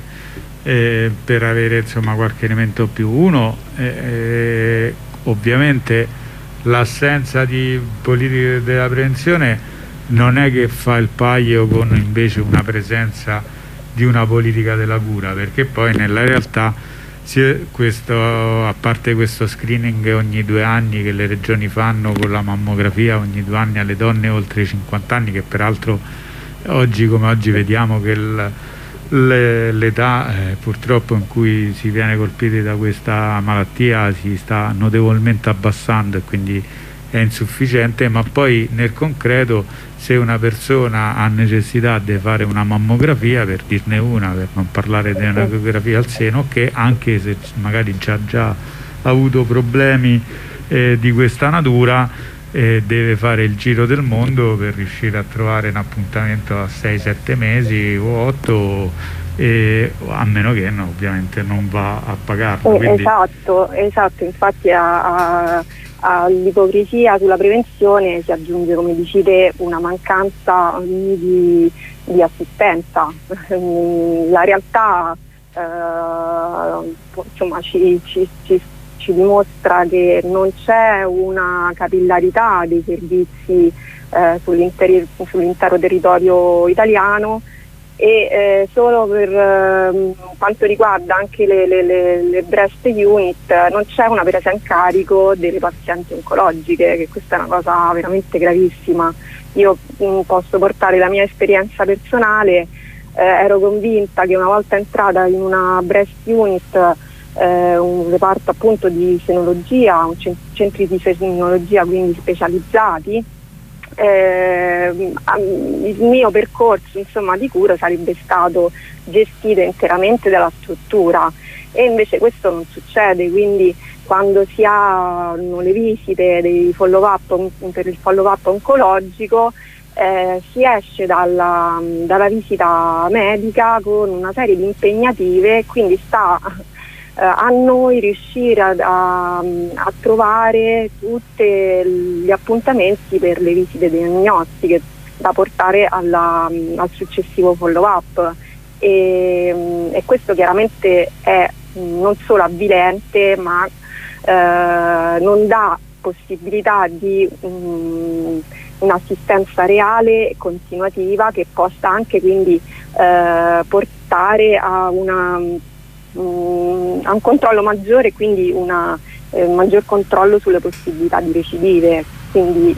Speaker 2: avere, insomma, qualche elemento più. Uno, ovviamente l'assenza di politiche della prevenzione non è che fa il paio con invece una presenza di una politica della cura, perché poi nella realtà a parte questo screening ogni 2 anni che le regioni fanno con la mammografia ogni 2 anni alle donne oltre i 50 anni, che peraltro oggi come oggi vediamo che l'età purtroppo in cui si viene colpiti da questa malattia si sta notevolmente abbassando, e quindi è insufficiente. Ma poi nel concreto, se una persona ha necessità di fare una mammografia, per dirne una, per non parlare di un'ecografia al seno, che anche se magari già avuto problemi di questa natura, deve fare il giro del mondo per riuscire a trovare un appuntamento a 6-7 mesi o 8, a meno che ovviamente non va a pagarlo. Quindi... Esatto,
Speaker 6: infatti all'ipocrisia sulla prevenzione si aggiunge, come dici te, una mancanza di assistenza. La realtà insomma, ci dimostra che non c'è una capillarità dei servizi sull'intero territorio italiano, e solo per quanto riguarda anche le breast unit non c'è una presa in carico delle pazienti oncologiche, che questa è una cosa veramente gravissima. Io posso portare la mia esperienza personale. Ero convinta che una volta entrata in una breast unit, un reparto appunto di senologia, centri di senologia quindi specializzati, il mio percorso insomma di cura sarebbe stato gestito interamente dalla struttura, e invece questo non succede. Quindi quando si hanno le visite dei follow-up per il follow-up oncologico, si esce dalla visita medica con una serie di impegnative, quindi sta a noi riuscire a trovare tutti gli appuntamenti per le visite diagnostiche da portare al successivo follow-up, e questo chiaramente è non solo avvilente, ma non dà possibilità di un'assistenza reale e continuativa che possa anche quindi portare a un controllo maggiore, quindi un maggior controllo sulle possibilità di recidive. Quindi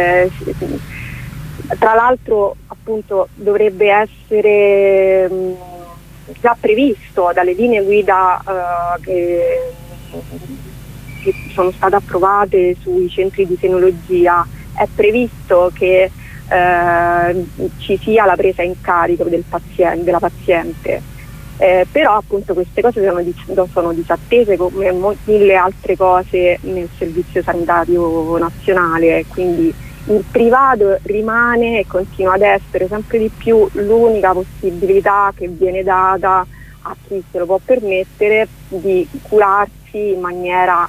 Speaker 6: tra l'altro appunto dovrebbe essere già previsto dalle linee guida che sono state approvate sui centri di senologia. È previsto che ci sia la presa in carico della paziente, però appunto queste cose sono disattese come mille altre cose nel Servizio Sanitario Nazionale, quindi il privato rimane e continua ad essere sempre di più l'unica possibilità che viene data a chi se lo può permettere di curarsi in maniera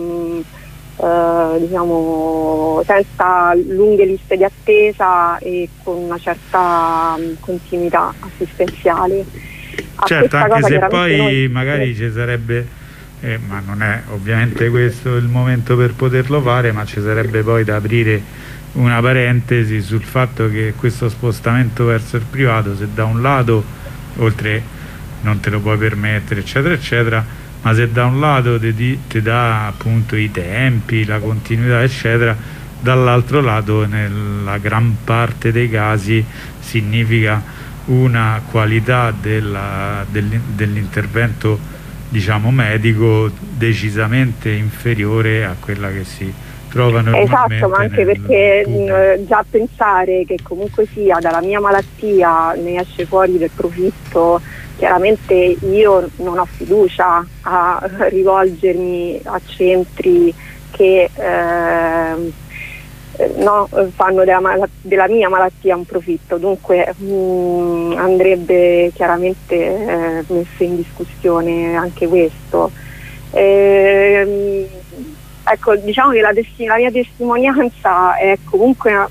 Speaker 6: diciamo senza lunghe liste di attesa e con una certa continuità assistenziale.
Speaker 2: Certo, anche se poi magari ci sarebbe, ma non è ovviamente questo il momento per poterlo fare, ma ci sarebbe poi da aprire una parentesi sul fatto che questo spostamento verso il privato, se da un lato oltre non te lo puoi permettere eccetera eccetera, ma se da un lato ti dà appunto i tempi, la continuità eccetera, dall'altro lato nella gran parte dei casi significa una qualità dell'intervento diciamo medico decisamente inferiore a quella che si trova normalmente.
Speaker 6: Esatto, ma anche perché già pensare che comunque sia dalla mia malattia ne esce fuori del profitto, chiaramente io non ho fiducia a rivolgermi a centri che fanno della mia malattia un profitto, dunque andrebbe chiaramente messo in discussione anche questo. Ecco, diciamo che la mia testimonianza è comunque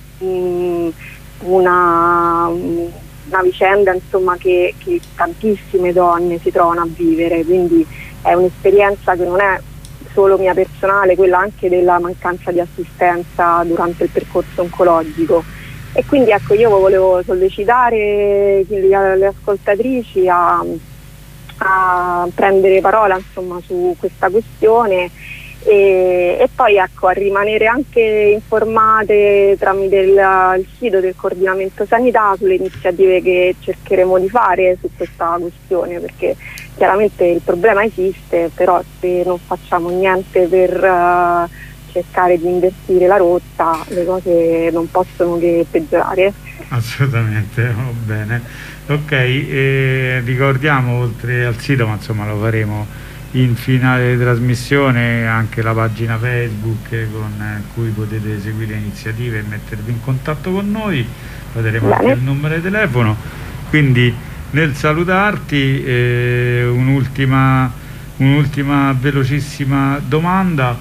Speaker 6: una vicenda insomma che tantissime donne si trovano a vivere, quindi è un'esperienza che non è solo mia personale, quella anche della mancanza di assistenza durante il percorso oncologico. E quindi ecco, io volevo sollecitare le ascoltatrici a prendere parola insomma su questa questione e poi ecco a rimanere anche informate tramite il sito del coordinamento sanità sulle iniziative che cercheremo di fare su questa questione, perché chiaramente il problema esiste, però se non facciamo niente per cercare di invertire la rotta le cose non possono che peggiorare.
Speaker 2: Assolutamente, va bene. Ok, ricordiamo oltre al sito, ma insomma lo faremo in finale di trasmissione, anche la pagina Facebook con cui potete seguire iniziative e mettervi in contatto con noi, poi daremo anche il numero di telefono. Quindi nel salutarti un'ultima velocissima domanda,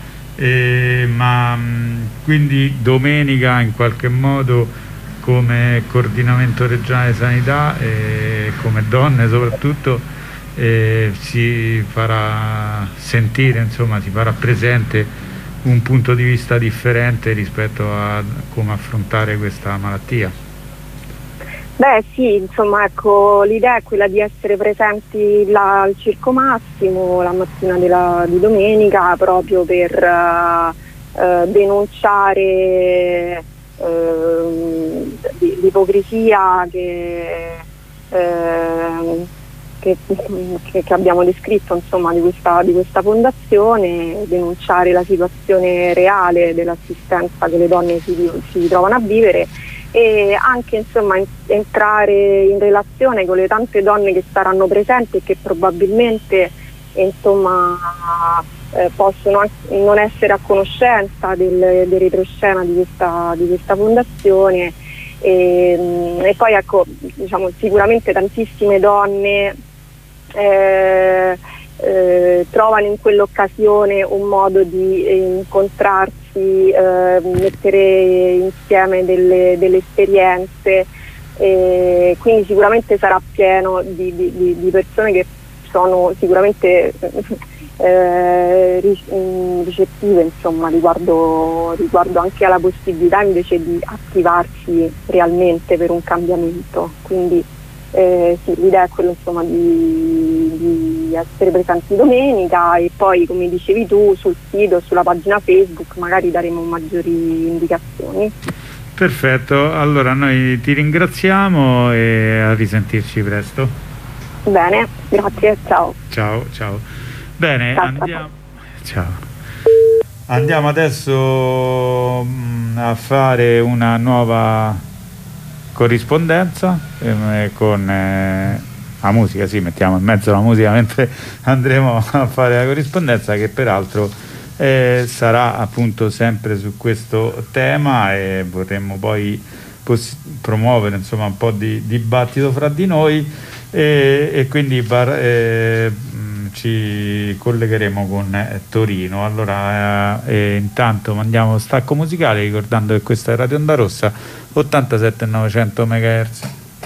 Speaker 2: quindi domenica in qualche modo come coordinamento regionale sanità e come donne soprattutto si farà sentire, insomma si farà presente un punto di vista differente rispetto a come affrontare questa malattia.
Speaker 6: Beh sì, insomma, ecco, l'idea è quella di essere presenti là al Circo Massimo la mattina di domenica, proprio per denunciare l'ipocrisia che abbiamo descritto, insomma, di questa fondazione, denunciare la situazione reale dell'assistenza che le donne si ritrovano a vivere, e anche, insomma, entrare in relazione con le tante donne che saranno presenti e che probabilmente, insomma, possono non essere a conoscenza del retroscena di questa fondazione, e poi, ecco, diciamo, sicuramente tantissime donne trovano in quell'occasione un modo di incontrarsi, mettere insieme delle esperienze, quindi sicuramente sarà pieno di persone che sono sicuramente ricettive, insomma, riguardo anche alla possibilità invece di attivarsi realmente per un cambiamento. Quindi sì, l'idea è quella, insomma, di essere presenti domenica, e poi, come dicevi tu, sul sito, sulla pagina Facebook magari daremo maggiori indicazioni.
Speaker 2: Perfetto, allora noi ti ringraziamo e a risentirci presto.
Speaker 6: Bene, grazie, ciao.
Speaker 2: Ciao. Bene,
Speaker 6: ciao.
Speaker 2: Andiamo adesso a fare una nuova corrispondenza con la musica, sì, mettiamo in mezzo la musica mentre andremo a fare la corrispondenza, che peraltro sarà appunto sempre su questo tema, e vorremmo poi promuovere, insomma, un po' di dibattito fra di noi, e quindi ci collegheremo con Torino. Allora intanto mandiamo stacco musicale, ricordando che questa è Radio Onda Rossa 87.900 MHz.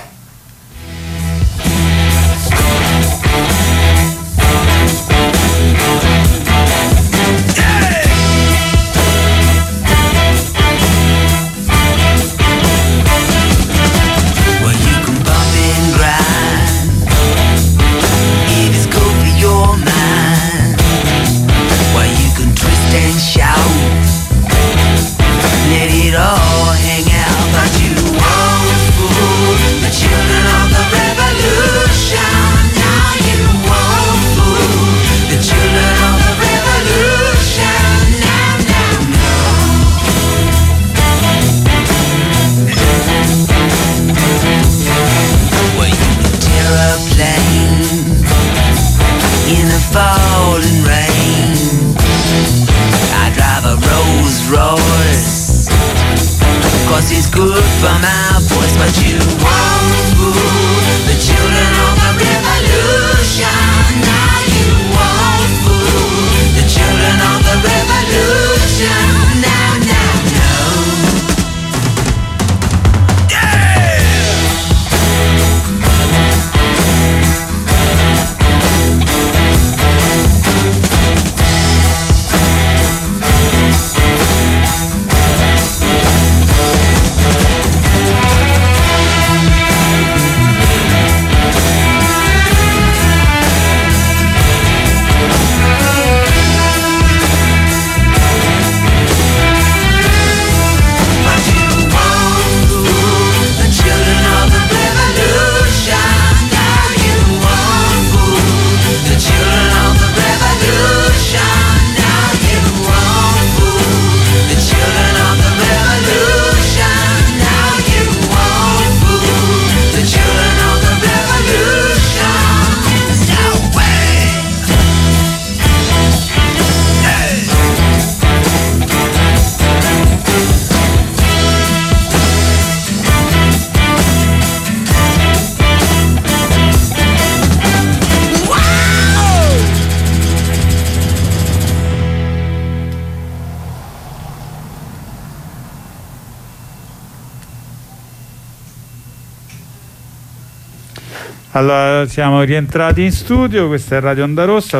Speaker 2: Allora, siamo rientrati in studio, questa è Radio Onda Rossa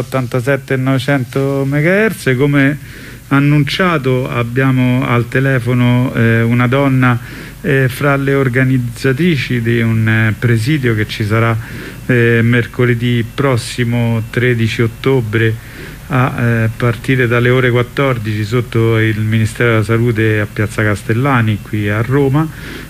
Speaker 2: 87.900 MHz. Come annunciato abbiamo al telefono una donna fra le organizzatrici di un presidio che ci sarà mercoledì prossimo 13 ottobre a partire dalle ore 14 sotto il Ministero della Salute a Piazza Castellani qui a Roma,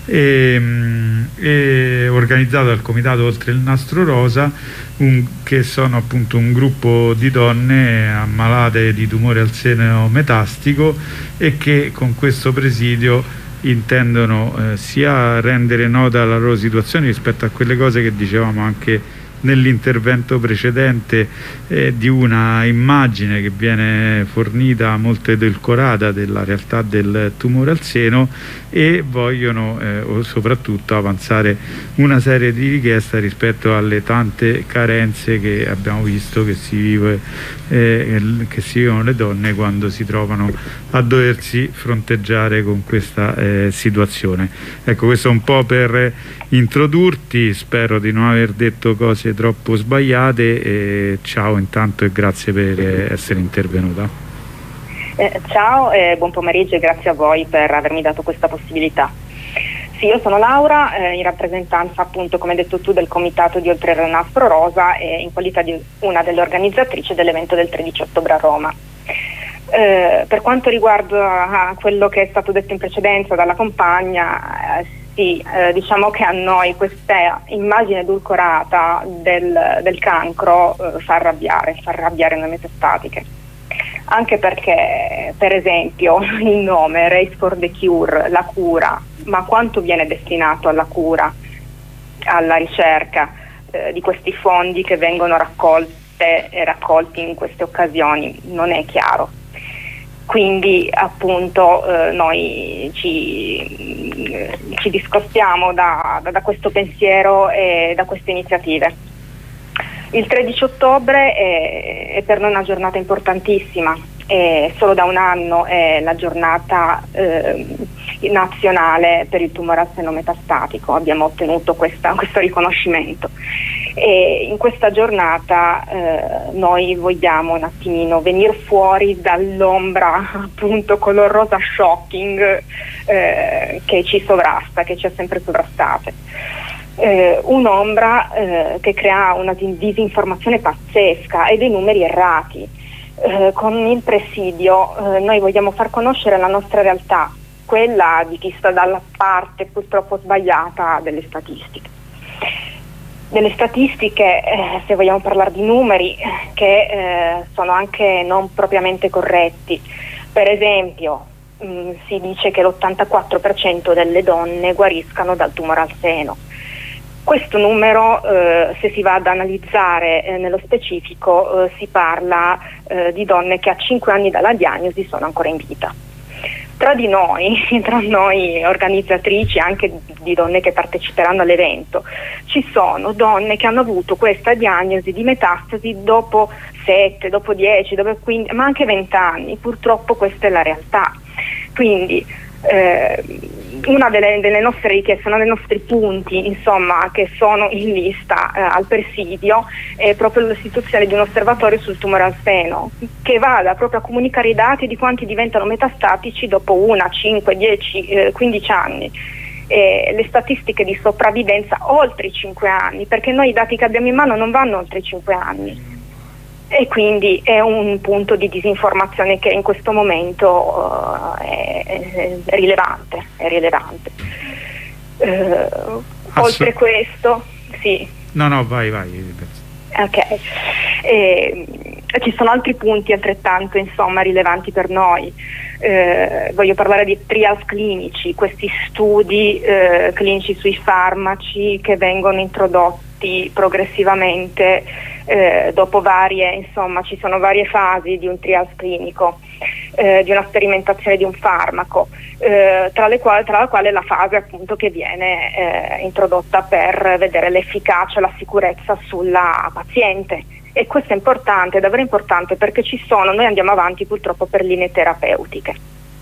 Speaker 2: e organizzato dal Comitato Oltre il Nastro Rosa, che sono appunto un gruppo di donne ammalate di tumore al seno metastico e che con questo presidio intendono sia rendere nota la loro situazione rispetto a quelle cose che dicevamo anche nell'intervento precedente, di una immagine che viene fornita molto edulcorata della realtà del tumore al seno, e vogliono soprattutto avanzare una serie di richieste rispetto alle tante carenze che abbiamo visto che si vivono le donne quando si trovano a doversi fronteggiare con questa situazione. Ecco, questo è un po' per introdurti, spero di non aver detto cose troppo sbagliate, ciao intanto e grazie per essere intervenuta.
Speaker 7: Ciao e buon pomeriggio e grazie a voi per avermi dato questa possibilità. Sì, io sono Laura, in rappresentanza appunto, come hai detto tu, del Comitato di Oltre il Nastro Rosa e in qualità di una delle organizzatrici dell'evento del 13 ottobre a Roma. Per quanto riguarda quello che è stato detto in precedenza dalla compagna, sì, diciamo che a noi questa immagine edulcorata del cancro fa arrabbiare noi metastatiche, anche perché per esempio il nome Race for the Cure, la cura, ma quanto viene destinato alla cura, alla ricerca di questi fondi che vengono raccolti in queste occasioni? Non è chiaro. Quindi appunto noi ci discostiamo da questo pensiero e da queste iniziative. Il 13 ottobre è per noi una giornata importantissima, solo da un anno è la giornata nazionale per il tumore al seno metastatico, abbiamo ottenuto questo riconoscimento. E in questa giornata noi vogliamo un attimino venire fuori dall'ombra appunto color rosa shocking che ci sovrasta, che ci ha sempre sovrastate, un'ombra che crea una disinformazione pazzesca e dei numeri errati. Con il presidio noi vogliamo far conoscere la nostra realtà, quella di chi sta dalla parte purtroppo sbagliata delle statistiche. Se vogliamo parlare di numeri che sono anche non propriamente corretti. Per esempio si dice che l'84% delle donne guariscano dal tumore al seno. Questo numero, se si va ad analizzare nello specifico, si parla di donne che a 5 anni dalla diagnosi sono ancora in vita. Tra noi organizzatrici, anche di donne che parteciperanno all'evento, ci sono donne che hanno avuto questa diagnosi di metastasi dopo 7, dopo 10, dopo 15, ma anche 20 anni. Purtroppo questa è la realtà. Quindi una delle nostre richieste, uno dei nostri punti, insomma, che sono in lista al presidio, è proprio l'istituzione di un osservatorio sul tumore al seno, che vada proprio a comunicare i dati di quanti diventano metastatici dopo 1, 5, 10, 15 anni. Le statistiche di sopravvivenza oltre i 5 anni, perché noi i dati che abbiamo in mano non vanno oltre i 5 anni. E quindi è un punto di disinformazione che in questo momento è rilevante. Oltre questo, sì.
Speaker 2: No, vai.
Speaker 7: Ok. Ci sono altri punti altrettanto, insomma, rilevanti per noi. Voglio parlare di trials clinici, questi studi clinici sui farmaci che vengono introdotti progressivamente dopo ci sono varie fasi di un trials clinico, di una sperimentazione di un farmaco, tra la quale la fase appunto che viene introdotta per vedere l'efficacia, la sicurezza sulla paziente. E questo è importante, è davvero importante, perché noi andiamo avanti purtroppo per linee terapeutiche.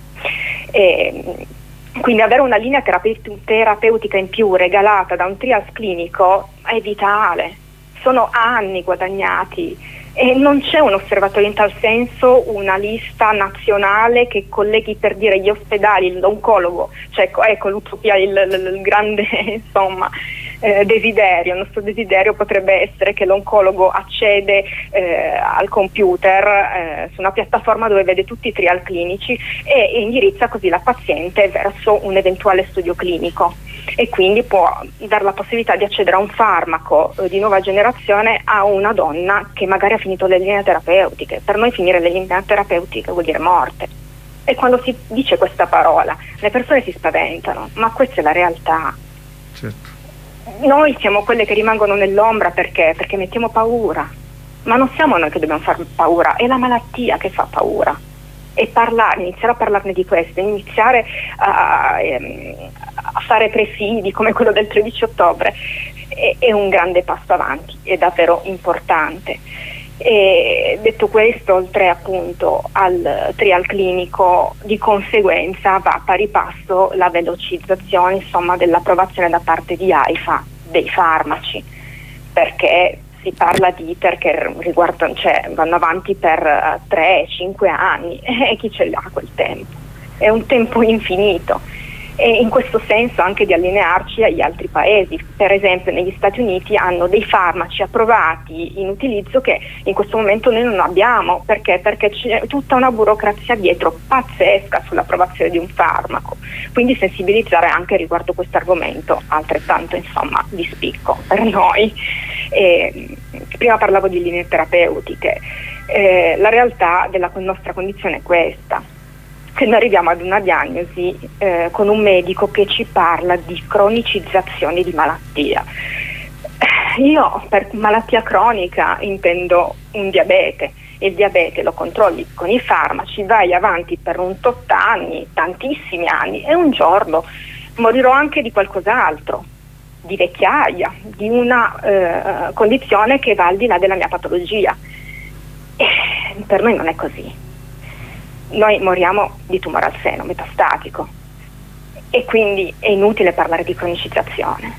Speaker 7: Quindi avere una linea terapeutica in più regalata da un trials clinico è vitale. Sono anni guadagnati E non c'è un osservatorio in tal senso, una lista nazionale che colleghi, per dire, gli ospedali, l'oncologo, cioè ecco l'utopia, il grande insomma desiderio. Il nostro desiderio potrebbe essere che l'oncologo accede al computer su una piattaforma dove vede tutti i trial clinici e indirizza così la paziente verso un eventuale studio clinico, e quindi può dare la possibilità di accedere a un farmaco di nuova generazione a una donna che magari ha finito le linee terapeutiche. Per noi finire le linee terapeutiche vuol dire morte, e quando si dice questa parola le persone si spaventano, ma questa è la realtà.
Speaker 2: Certo.
Speaker 7: Noi siamo quelle che rimangono nell'ombra perché mettiamo paura, ma non siamo noi che dobbiamo far paura, è la malattia che fa paura. E iniziare a parlarne di questo, iniziare a fare presidi come quello del 13 ottobre è un grande passo avanti, è davvero importante. E detto questo, oltre appunto al trial clinico, di conseguenza va a pari passo la velocizzazione, insomma, dell'approvazione da parte di AIFA dei farmaci, perché si parla di iter che riguardano, cioè vanno avanti per 3-5 anni, e chi ce l'ha quel tempo? È un tempo infinito, e in questo senso anche di allinearci agli altri paesi. Per esempio negli Stati Uniti hanno dei farmaci approvati in utilizzo che in questo momento noi non abbiamo, perché c'è tutta una burocrazia dietro pazzesca sull'approvazione di un farmaco. Quindi sensibilizzare anche riguardo questo argomento, altrettanto insomma di spicco per noi. Prima parlavo di linee terapeutiche, la realtà della nostra condizione è questa, che noi arriviamo ad una diagnosi con un medico che ci parla di cronicizzazione di malattia. Io per malattia cronica intendo un diabete. Il diabete lo controlli con i farmaci, vai avanti per un tot anni, tantissimi anni, e un giorno morirò anche di qualcos'altro, di vecchiaia, di una condizione che va al di là della mia patologia. E per noi non è così. Noi moriamo di tumore al seno metastatico, e quindi è inutile parlare di cronicizzazione.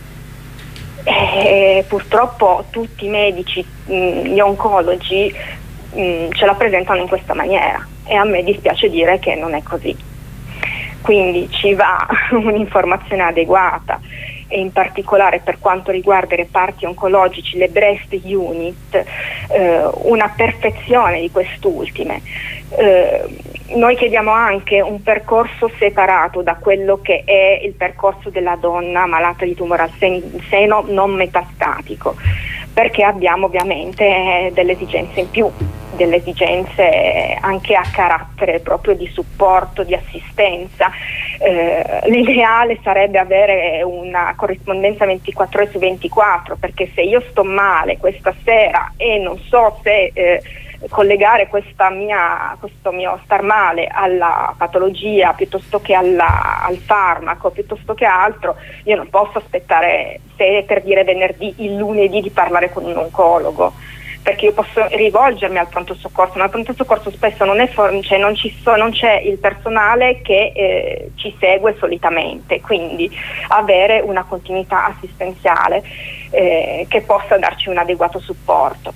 Speaker 7: E purtroppo tutti i medici, gli oncologi ce la presentano in questa maniera, e a me dispiace dire che non è così. Quindi ci va un'informazione adeguata, e in particolare per quanto riguarda i reparti oncologici, le breast unit, una perfezione di quest'ultime. Noi chiediamo anche un percorso separato da quello che è il percorso della donna malata di tumore al seno non metastatico, perché abbiamo ovviamente delle esigenze in più, delle esigenze anche a carattere proprio di supporto, di assistenza. L'ideale sarebbe avere una corrispondenza 24 ore su 24, perché se io sto male questa sera e non so se collegare questo mio star male alla patologia piuttosto che al farmaco, piuttosto che altro, io non posso aspettare, se per dire venerdì, il lunedì, di parlare con un oncologo, perché io posso rivolgermi al pronto soccorso, ma al pronto soccorso spesso non c'è il personale che ci segue solitamente, quindi avere una continuità assistenziale che possa darci un adeguato supporto.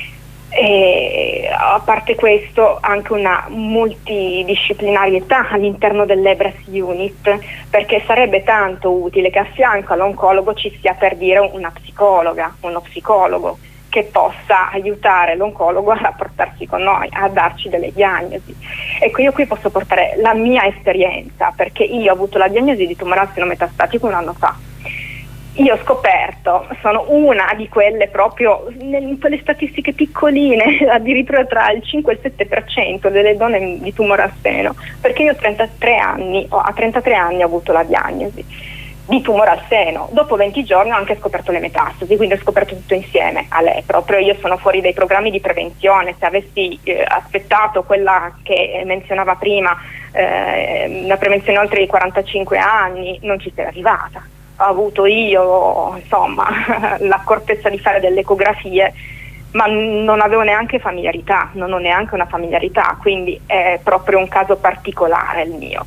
Speaker 7: E a parte questo, anche una multidisciplinarietà all'interno dell'Ebras Unit, perché sarebbe tanto utile che a fianco all'oncologo ci sia, per dire, una psicologa, uno psicologo che possa aiutare l'oncologo a rapportarsi con noi, a darci delle diagnosi. Ecco, io qui posso portare la mia esperienza, perché io ho avuto la diagnosi di tumore al seno metastatico 1 anno fa. Io ho scoperto, sono una di quelle proprio in quelle statistiche piccoline, addirittura tra il 5 e il 7% delle donne di tumore al seno, perché io a 33 anni ho avuto la diagnosi di tumore al seno. Dopo 20 giorni ho anche scoperto le metastasi, quindi ho scoperto tutto insieme a lei. Proprio io sono fuori dai programmi di prevenzione. Se avessi aspettato quella che menzionava prima, la prevenzione oltre i 45 anni, non ci sarei arrivata. Ho avuto io, insomma, l'accortezza di fare delle ecografie, ma non avevo neanche familiarità, non ho neanche una familiarità, quindi è proprio un caso particolare il mio.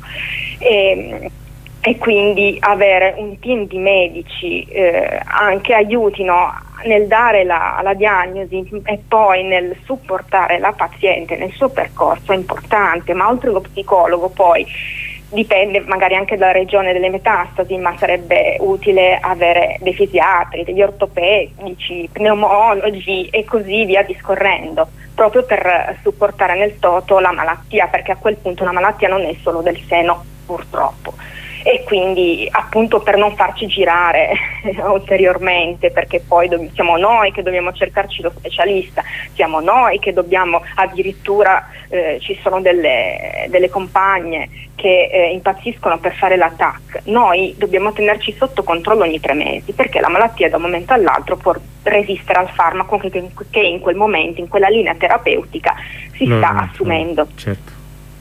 Speaker 7: E quindi avere un team di medici anche aiutino nel dare la diagnosi e poi nel supportare la paziente nel suo percorso è importante, ma oltre allo psicologo poi dipende magari anche dalla regione delle metastasi, ma sarebbe utile avere dei fisiatri, degli ortopedici, pneumologi e così via discorrendo, proprio per supportare nel toto la malattia, perché a quel punto una malattia non è solo del seno, purtroppo. E quindi appunto per non farci girare ulteriormente, perché poi siamo noi che dobbiamo cercarci lo specialista, siamo noi che dobbiamo addirittura ci sono delle compagne che impazziscono per fare la TAC, noi dobbiamo tenerci sotto controllo ogni 3 mesi, perché la malattia da un momento all'altro può resistere al farmaco che in quel momento, in quella linea terapeutica si sta assumendo.
Speaker 2: Certo.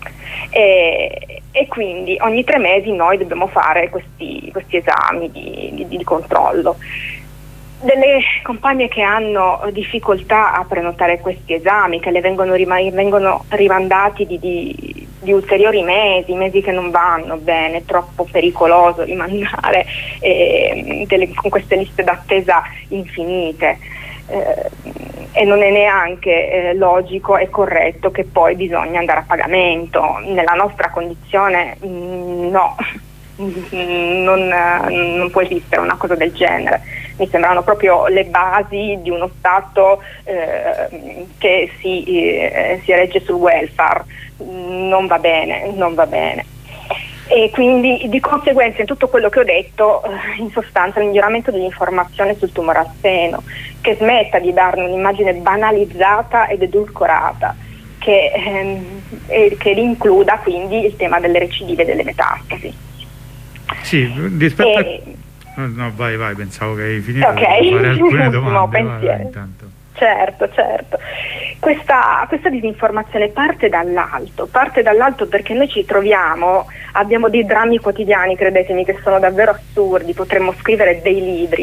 Speaker 7: E quindi ogni 3 mesi noi dobbiamo fare questi esami di controllo. Delle compagne che hanno difficoltà a prenotare questi esami, che le vengono rimandati di ulteriori mesi che non vanno bene, è troppo pericoloso rimandare con queste liste d'attesa infinite. E non è neanche logico e corretto che poi bisogna andare a pagamento. Nella nostra condizione no, non può esistere una cosa del genere. Mi sembrano proprio le basi di uno Stato che si regge sul welfare. Non va bene. E quindi di conseguenza in tutto quello che ho detto, in sostanza il miglioramento dell'informazione sul tumore al seno, che smetta di darne un'immagine banalizzata ed edulcorata, che includa quindi il tema delle recidive e delle metastasi.
Speaker 2: Sì, rispetto a... No, vai, pensavo che hai finito.
Speaker 7: Ok,
Speaker 2: fare alcune domande.
Speaker 7: Vai, intanto. Certo. Questa disinformazione parte dall'alto perché noi abbiamo dei drammi quotidiani, credetemi, che sono davvero assurdi, potremmo scrivere dei libri,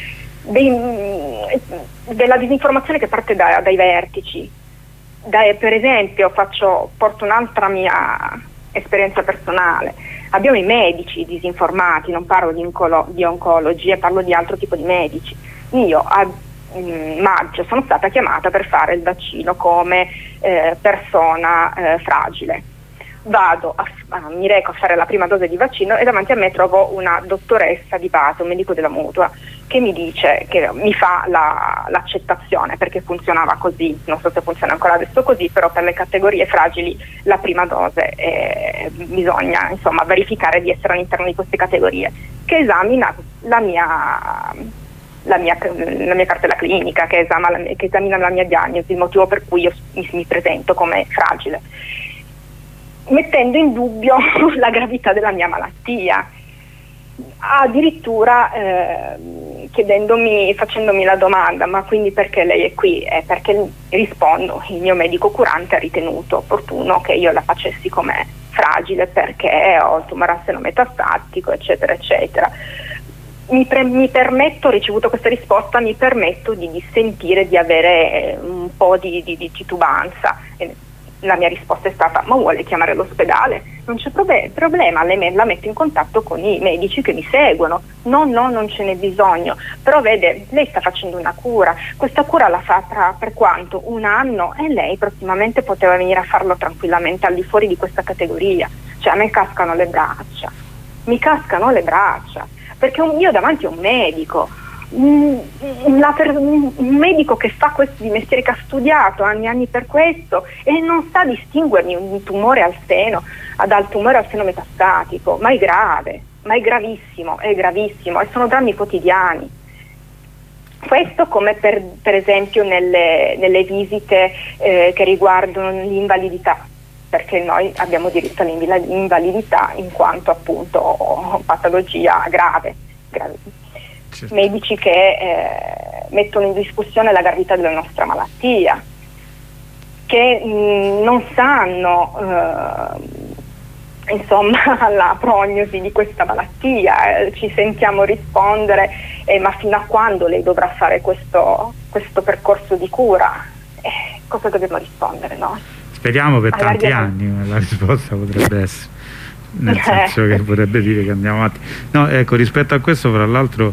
Speaker 7: della disinformazione che parte dai vertici. Per esempio, porto un'altra mia esperienza personale. Abbiamo i medici disinformati, non parlo di oncologi, parlo di altro tipo di medici. Io maggio sono stata chiamata per fare il vaccino come persona fragile. Mi reco a fare la prima dose di vaccino e davanti a me trovo una dottoressa di base, un medico della mutua, che mi dice, che mi fa l'accettazione, perché funzionava così, non so se funziona ancora adesso così, però per le categorie fragili la prima dose bisogna insomma verificare di essere all'interno di queste categorie, che esamina la mia cartella clinica, che esamina la mia diagnosi, il motivo per cui io mi presento come fragile, mettendo in dubbio la gravità della mia malattia, addirittura facendomi la domanda: ma quindi perché lei è qui? Perché rispondo: il mio medico curante ha ritenuto opportuno che io la facessi come fragile perché ho il tumore al seno metastatico, eccetera eccetera. Ho ricevuto questa risposta, mi permetto di dissentire, di avere un po' di titubanza. La mia risposta è stata: ma vuole chiamare l'ospedale? Non c'è problema, la metto in contatto con i medici che mi seguono. No, non ce n'è bisogno. Però vede, lei sta facendo una cura, questa cura la fa per quanto? 1 anno, e lei prossimamente poteva venire a farlo tranquillamente al di fuori di questa categoria. Cioè a me mi cascano le braccia, perché io davanti a un medico, un medico che fa questo di mestiere, che ha studiato anni per questo e non sa distinguermi un tumore al seno dal tumore al seno metastatico, ma è grave, ma è gravissimo e sono drammi quotidiani. Questo come per esempio nelle visite che riguardano l'invalidità, perché noi abbiamo diritto all'invalidità in quanto appunto patologia grave.
Speaker 2: Certo.
Speaker 7: Medici che mettono in discussione la gravità della nostra malattia, che non sanno insomma la prognosi di questa malattia. Ci sentiamo rispondere: ma fino a quando lei dovrà fare questo percorso di cura? Cosa dobbiamo rispondere noi?
Speaker 2: Speriamo per tanti anni, la risposta potrebbe essere, nel senso che vorrebbe dire che andiamo avanti. No, ecco, rispetto a questo, fra l'altro,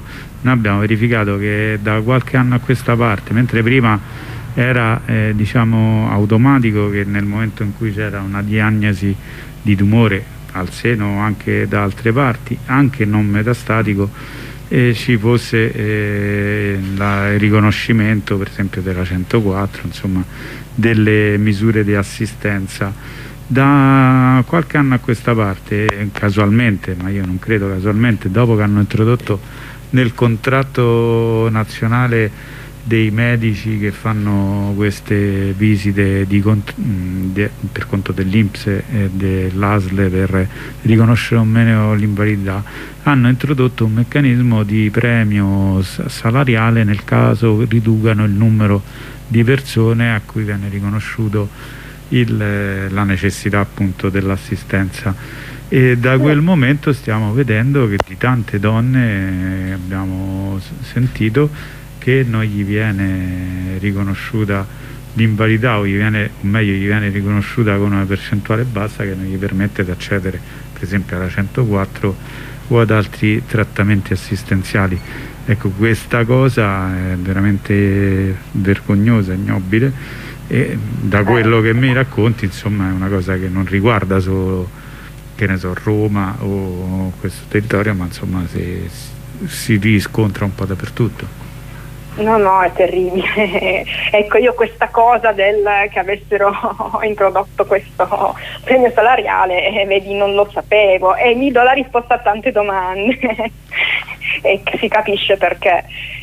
Speaker 2: noi abbiamo verificato che da qualche anno a questa parte, mentre prima era diciamo automatico che nel momento in cui c'era una diagnosi di tumore al seno o anche da altre parti, anche non metastatico, ci fosse il riconoscimento per esempio della 104, insomma delle misure di assistenza. Da qualche anno a questa parte, casualmente, ma io non credo casualmente, dopo che hanno introdotto nel contratto nazionale dei medici che fanno queste visite per conto dell'INPS e dell'ASL per riconoscere o meno l'invalidità, hanno introdotto un meccanismo di premio salariale nel caso riducano il numero di persone a cui viene riconosciuto la necessità appunto dell'assistenza, e da quel momento stiamo vedendo che di tante donne abbiamo sentito che non gli viene riconosciuta l'invalidità, o meglio gli viene riconosciuta con una percentuale bassa che non gli permette di accedere per esempio alla 104 o ad altri trattamenti assistenziali. Ecco, questa cosa è veramente vergognosa, ignobile, e da quello che mi racconti insomma è una cosa che non riguarda solo, che ne so, Roma o questo territorio, ma insomma si riscontra un po' dappertutto.
Speaker 7: No, è terribile. Ecco, io questa cosa che avessero introdotto questo premio salariale, vedi, non lo sapevo e mi do la risposta a tante domande e si capisce perché.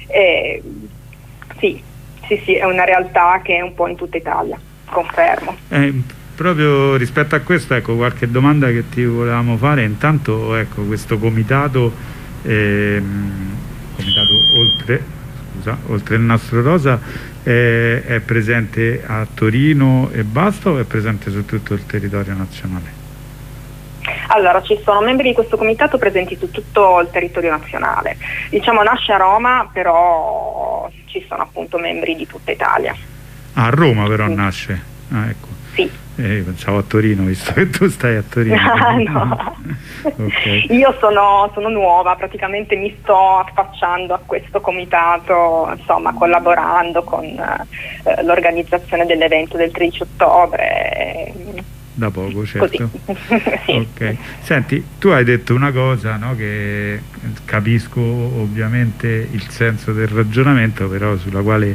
Speaker 7: Sì, è una realtà che è un po' in tutta Italia, confermo.
Speaker 2: Proprio rispetto a questo, ecco, qualche domanda che ti volevamo fare. Intanto, ecco, questo comitato oltre il Nastro Rosa è presente a Torino e basta, o è presente su tutto il territorio nazionale?
Speaker 7: Allora, ci sono membri di questo comitato presenti su tutto il territorio nazionale. Diciamo nasce a Roma, però ci sono appunto membri di tutta Italia.
Speaker 2: A Roma però nasce? Ah, ecco.
Speaker 7: Sì.
Speaker 2: Pensavo a Torino, visto che tu stai a Torino.
Speaker 7: No.
Speaker 2: Okay.
Speaker 7: Io sono nuova, praticamente mi sto affacciando a questo comitato, insomma, collaborando con l'organizzazione dell'evento del 13 ottobre.
Speaker 2: Da poco, certo.
Speaker 7: Sì.
Speaker 2: Okay. Senti, tu hai detto una cosa, no, che capisco ovviamente il senso del ragionamento, però sulla quale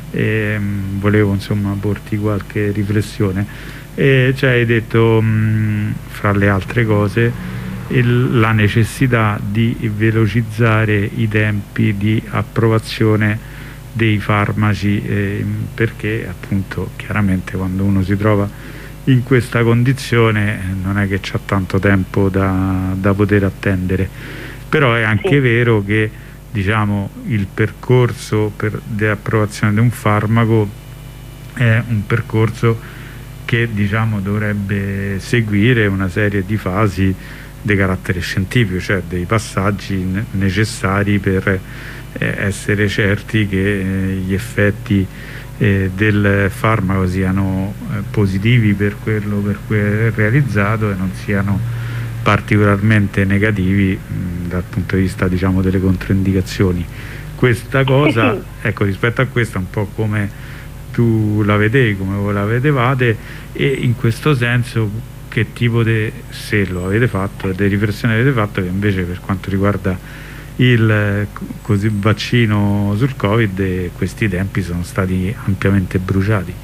Speaker 2: volevo insomma porti qualche riflessione. Cioè hai detto fra le altre cose la necessità di velocizzare i tempi di approvazione dei farmaci, perché appunto chiaramente quando uno si trova in questa condizione non è che c'ha tanto tempo da poter attendere, però è anche vero che diciamo il percorso di approvazione di un farmaco è un percorso che diciamo dovrebbe seguire una serie di fasi di carattere scientifico, cioè dei passaggi necessari per essere certi che gli effetti del farmaco siano positivi per quello per cui è realizzato e non siano particolarmente negativi dal punto di vista diciamo delle controindicazioni. Questa cosa, ecco, rispetto a questo un po' come tu la vedevi, come voi la vedevate, e in questo senso che tipo se lo avete fatto, e delle riflessioni avete fatto che invece per quanto riguarda il vaccino sul Covid questi tempi sono stati ampiamente bruciati.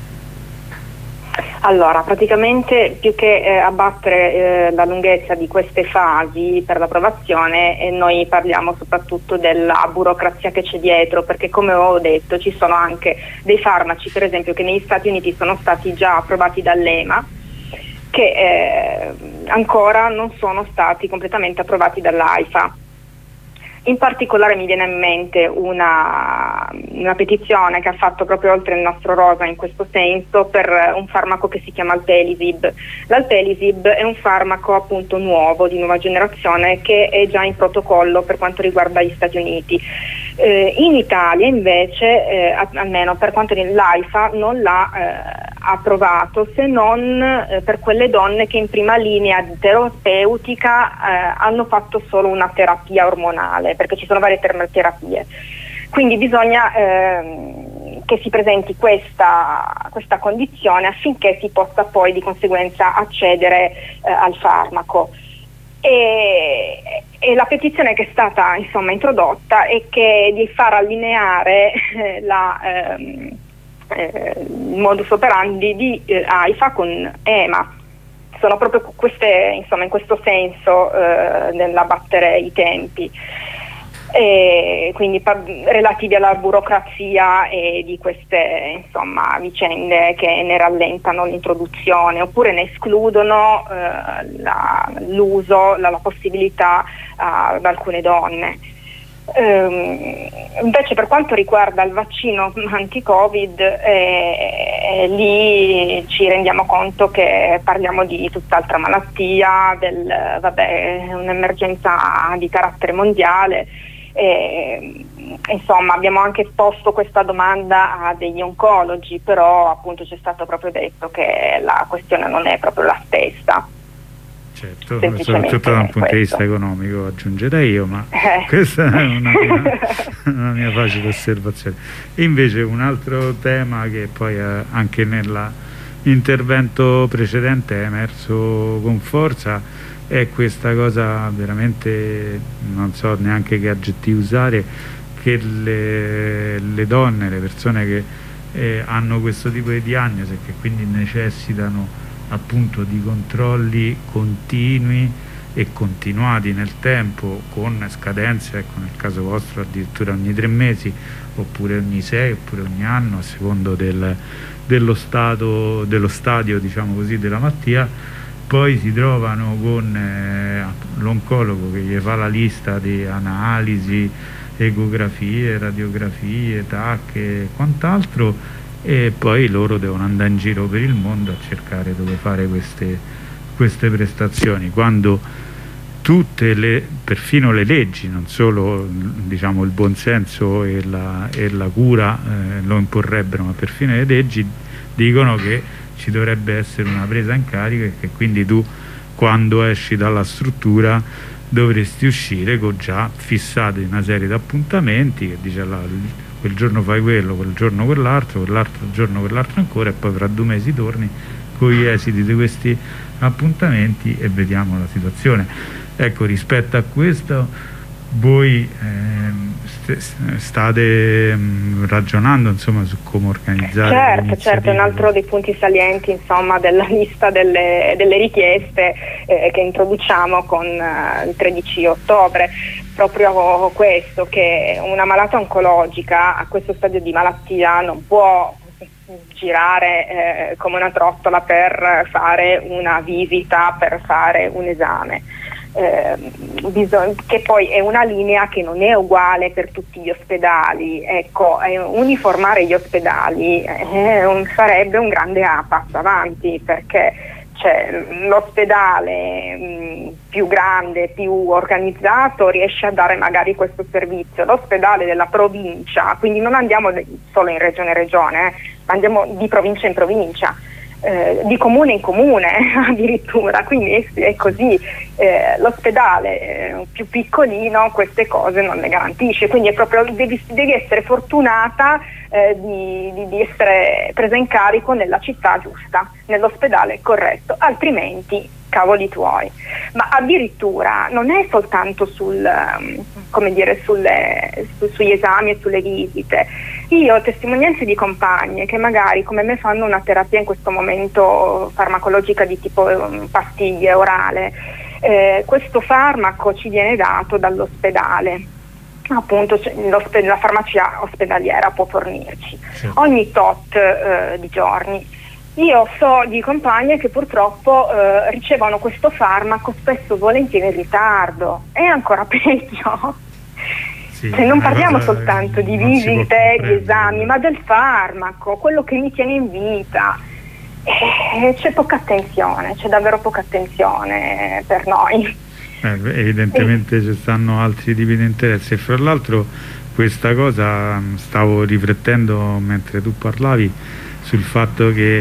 Speaker 7: Allora, praticamente più che abbattere la lunghezza di queste fasi per l'approvazione, noi parliamo soprattutto della burocrazia che c'è dietro, perché come ho detto ci sono anche dei farmaci, per esempio, che negli Stati Uniti sono stati già approvati dall'EMA, che ancora non sono stati completamente approvati dall'AIFA. In particolare mi viene in mente una petizione che ha fatto proprio Oltre il Nastro Rosa in questo senso per un farmaco che si chiama Alpelisib. L'Alpelisib è un farmaco appunto nuovo, di nuova generazione, che è già in protocollo per quanto riguarda gli Stati Uniti. In Italia invece, almeno per quanto riguarda l'AIFA, non l'ha approvato, se non per quelle donne che in prima linea terapeutica hanno fatto solo una terapia ormonale, perché ci sono varie terapie. Quindi bisogna che si presenti questa condizione affinché si possa poi di conseguenza accedere al farmaco. E la petizione che è stata insomma introdotta è che di far allineare il modus operandi di AIFA con EMA. Sono proprio queste, insomma, in questo senso nell'abbattere i tempi, quindi relativi alla burocrazia e di queste insomma vicende che ne rallentano l'introduzione oppure ne escludono l'uso, la possibilità ad alcune donne. Invece per quanto riguarda il vaccino anti-Covid, lì ci rendiamo conto che parliamo di tutt'altra malattia, un'emergenza di carattere mondiale. Insomma, abbiamo anche posto questa domanda a degli oncologi, però appunto ci è stato proprio detto che la questione non è proprio la stessa.
Speaker 2: Certo, soprattutto da un punto di vista economico, aggiungerei io, ma questa è una mia facile osservazione. E invece un altro tema che poi anche nell'intervento precedente è emerso con forza è questa cosa veramente, non so neanche che aggettivo usare, che le donne, le persone che hanno questo tipo di diagnosi e che quindi necessitano appunto di controlli continui e continuati nel tempo, con scadenze, ecco, nel caso vostro addirittura ogni 3 mesi oppure ogni 6 oppure ogni anno a secondo dello stadio, diciamo così, della malattia. Poi si trovano con l'oncologo che gli fa la lista di analisi, ecografie, radiografie, TAC e quant'altro, e poi loro devono andare in giro per il mondo a cercare dove fare queste prestazioni, quando perfino le leggi, non solo diciamo il buonsenso e la cura lo imporrebbero, ma perfino le leggi dicono che ci dovrebbe essere una presa in carico e che quindi tu, quando esci dalla struttura, dovresti uscire con già fissati una serie di appuntamenti che dice quel giorno fai quello, quel giorno quell'altro giorno quell'altro ancora, e poi fra 2 mesi torni con gli esiti di questi appuntamenti e vediamo la situazione. Ecco, rispetto a questo voi state ragionando insomma su come organizzare?
Speaker 7: Certo, è un altro dei punti salienti insomma della lista delle richieste che introduciamo con il 13 ottobre, proprio questo, che una malata oncologica a questo stadio di malattia non può girare come una trottola per fare una visita, per fare un esame. Che poi è una linea che non è uguale per tutti gli ospedali. Ecco, uniformare gli ospedali sarebbe un grande passo avanti, perché l'ospedale più grande, più organizzato riesce a dare magari questo servizio. L'ospedale della provincia, quindi non andiamo solo in regione, ma andiamo di provincia in provincia, di comune in comune addirittura, quindi è così. L'ospedale più piccolino queste cose non le garantisce, quindi è proprio devi essere fortunata di essere presa in carico nella città giusta, nell'ospedale corretto, altrimenti cavoli tuoi. Ma addirittura non è soltanto sugli esami e sulle visite. Io ho testimonianze di compagne che magari come me fanno una terapia in questo momento farmacologica di tipo pastiglie orale. Questo farmaco ci viene dato dall'ospedale, appunto la farmacia ospedaliera può fornirci ogni tot di giorni. Io so di compagne che purtroppo ricevono questo farmaco spesso volentieri in ritardo, è ancora peggio. Non parliamo soltanto di visite, di esami, ma del farmaco, quello che mi tiene in vita. C'è poca attenzione, c'è davvero poca attenzione per noi.
Speaker 2: Evidentemente ci stanno altri tipi di interessi, e fra l'altro questa cosa stavo riflettendo mentre tu parlavi sul fatto che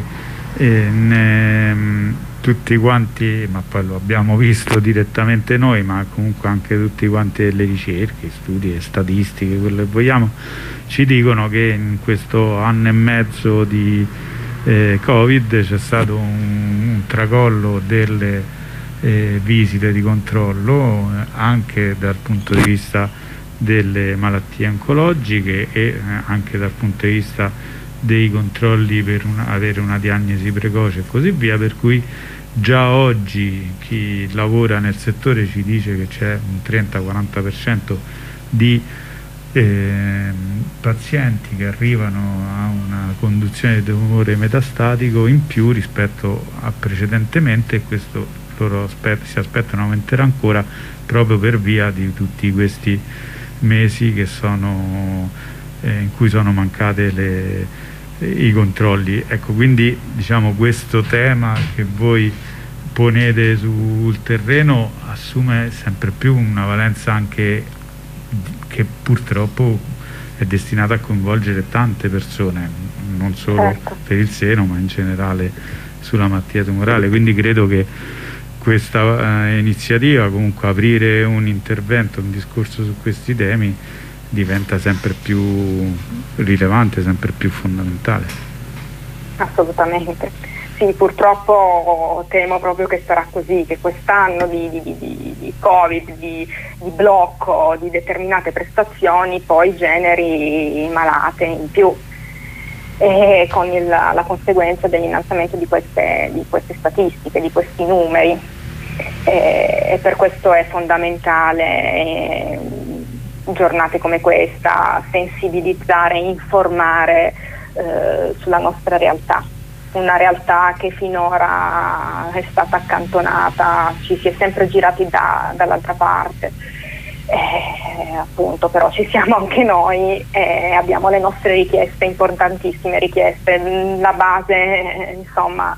Speaker 2: tutti quanti, ma poi lo abbiamo visto direttamente noi, ma comunque anche tutti quanti le ricerche, studi e statistiche, quello che vogliamo, ci dicono che in questo anno e mezzo di Covid c'è stato un tracollo delle visite di controllo anche dal punto di vista delle malattie oncologiche e anche dal punto di vista dei controlli per avere una diagnosi precoce e così via, per cui già oggi chi lavora nel settore ci dice che c'è un 30-40% di pazienti che arrivano a una condizione di tumore metastatico in più rispetto a precedentemente, e questo loro si aspettano aumenterà ancora proprio per via di tutti questi mesi che sono in cui sono mancate i controlli. Ecco, quindi diciamo questo tema che voi ponete sul terreno assume sempre più una valenza anche che purtroppo è destinata a coinvolgere tante persone, non solo per il seno ma in generale sulla malattia tumorale, quindi credo che questa iniziativa, comunque aprire un intervento, un discorso su questi temi diventa sempre più rilevante, sempre più fondamentale.
Speaker 7: Assolutamente. Sì, purtroppo temo proprio che sarà così, che quest'anno di Covid, di blocco di determinate prestazioni poi generi malate in più, e con la conseguenza dell'innalzamento di queste statistiche, di questi numeri. E per questo è fondamentale giornate come questa sensibilizzare, informare sulla nostra realtà, una realtà che finora è stata accantonata, ci si è sempre girati dall'altra parte, appunto, però ci siamo anche noi e abbiamo le nostre richieste, importantissime richieste, la base insomma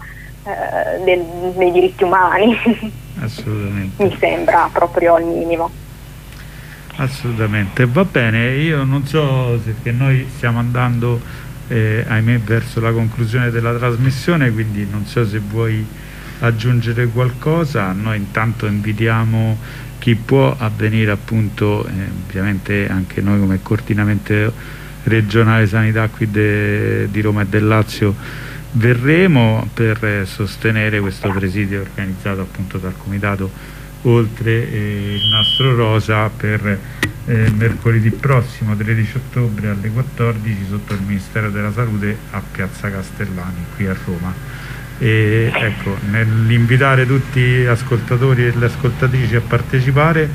Speaker 7: dei diritti umani.
Speaker 2: Assolutamente.
Speaker 7: Mi sembra proprio il minimo.
Speaker 2: Assolutamente, va bene, io non so se, perché noi stiamo andando ahimè verso la conclusione della trasmissione, quindi non so se vuoi aggiungere qualcosa. Noi intanto invitiamo chi può a venire appunto, ovviamente anche noi come coordinamento regionale sanità qui di Roma e del Lazio verremo per sostenere questo presidio organizzato appunto dal comitato Oltre il Nastro Rosa per mercoledì prossimo 13 ottobre alle 14 sotto il Ministero della Salute a Piazza Castellani qui a Roma. E ecco, nell'invitare tutti gli ascoltatori e le ascoltatrici a partecipare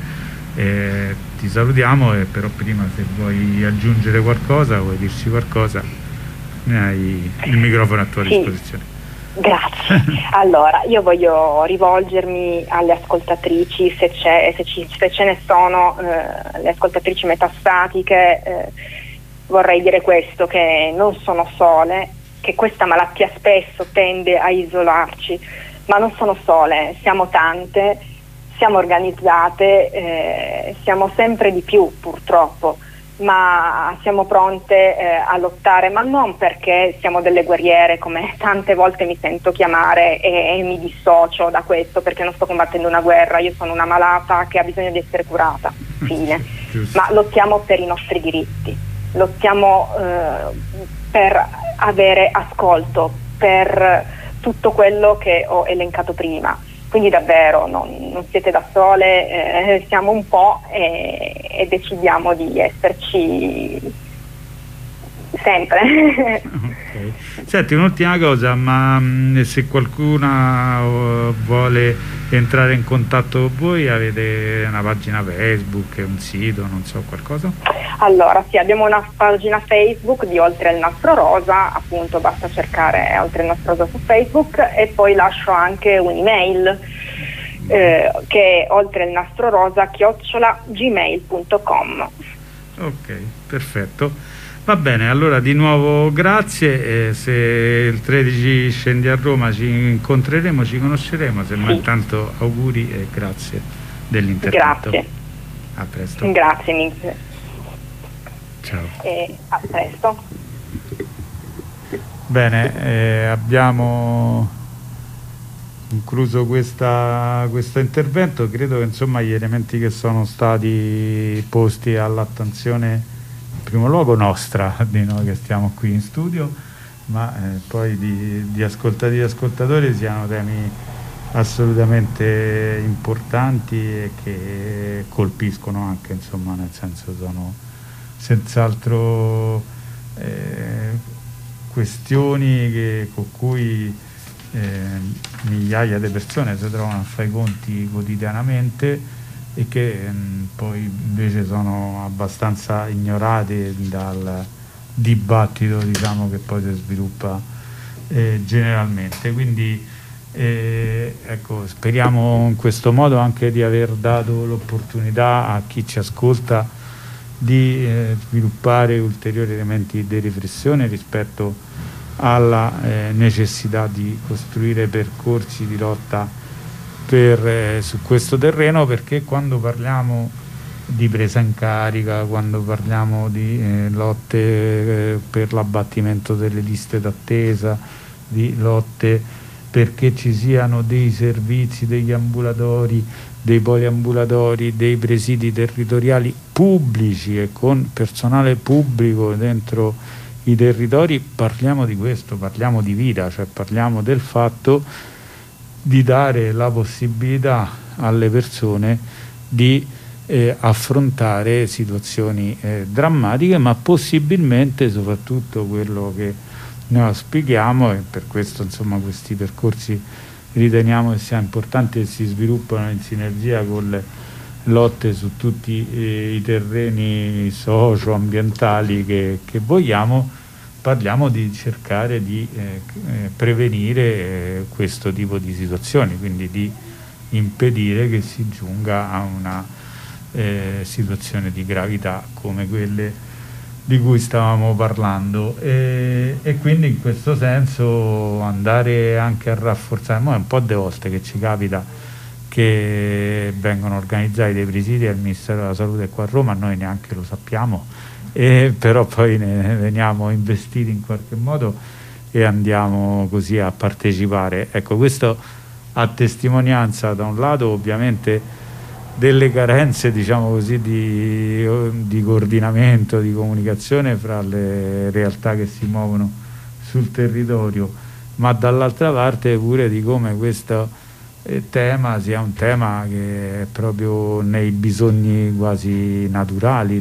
Speaker 2: ti salutiamo, però prima se vuoi aggiungere qualcosa, vuoi dirci qualcosa, ne hai il microfono a tua disposizione.
Speaker 7: Grazie. Allora, io voglio rivolgermi alle ascoltatrici, se ce ne sono, le ascoltatrici metastatiche, vorrei dire questo, che non sono sole, che questa malattia spesso tende a isolarci, ma non sono sole, siamo tante, siamo organizzate, siamo sempre di più purtroppo, ma siamo pronte a lottare, ma non perché siamo delle guerriere come tante volte mi sento chiamare e mi dissocio da questo, perché non sto combattendo una guerra, io sono una malata che ha bisogno di essere curata, fine. Ma lottiamo per i nostri diritti, lottiamo per avere ascolto, per tutto quello che ho elencato prima. Quindi davvero non siete da sole, siamo un po' e decidiamo di esserci sempre.
Speaker 2: Okay. Senti, un'ultima cosa, ma se qualcuno vuole entrare in contatto con voi, avete una pagina Facebook, un sito, non so, qualcosa?
Speaker 7: Allora sì, abbiamo una pagina Facebook di Oltre il Nastro Rosa, appunto basta cercare Oltre il Nastro Rosa su Facebook, e poi lascio anche un'email che è oltreilnastrorosa@gmail.com.
Speaker 2: Ok, perfetto. Va bene, allora di nuovo grazie, se il 13 scendi a Roma ci incontreremo, ci conosceremo, se no intanto auguri e grazie dell'intervento.
Speaker 7: Grazie.
Speaker 2: A presto.
Speaker 7: Grazie mille.
Speaker 2: Ciao.
Speaker 7: A presto.
Speaker 2: Bene, abbiamo concluso questo intervento. Credo che insomma gli elementi che sono stati posti all'attenzione in primo luogo nostra, di noi che stiamo qui in studio, ma poi di ascoltatori e ascoltatori, siano temi assolutamente importanti e che colpiscono anche, insomma, nel senso sono senz'altro questioni con cui migliaia di persone si trovano a fare i conti quotidianamente e che poi invece sono abbastanza ignorate dal dibattito, diciamo, che poi si sviluppa generalmente. Quindi ecco, speriamo in questo modo anche di aver dato l'opportunità a chi ci ascolta di sviluppare ulteriori elementi di riflessione rispetto alla necessità di costruire percorsi di lotta su questo terreno, perché quando parliamo di presa in carica, quando parliamo di lotte per l'abbattimento delle liste d'attesa, di lotte perché ci siano dei servizi, degli ambulatori, dei poliambulatori, dei presidi territoriali pubblici e con personale pubblico dentro i territori, parliamo di questo, parliamo di vita, cioè parliamo del fatto di dare la possibilità alle persone di affrontare situazioni drammatiche, ma possibilmente, soprattutto quello che noi auspichiamo, e per questo insomma questi percorsi riteniamo che sia importante che si sviluppano in sinergia con le lotte su tutti i terreni socio-ambientali che vogliamo. Parliamo di cercare di prevenire questo tipo di situazioni, quindi di impedire che si giunga a una situazione di gravità come quelle di cui stavamo parlando, e quindi in questo senso andare anche a rafforzare. Ma è un po' di volte che ci capita che vengono organizzati dei presidi al Ministero della Salute qua a Roma, noi neanche lo sappiamo, però poi ne veniamo investiti in qualche modo e andiamo così a partecipare. Ecco, questo a testimonianza da un lato ovviamente delle carenze, diciamo così, di coordinamento, di comunicazione fra le realtà che si muovono sul territorio, ma dall'altra parte pure di come questo tema sia un tema che è proprio nei bisogni quasi naturali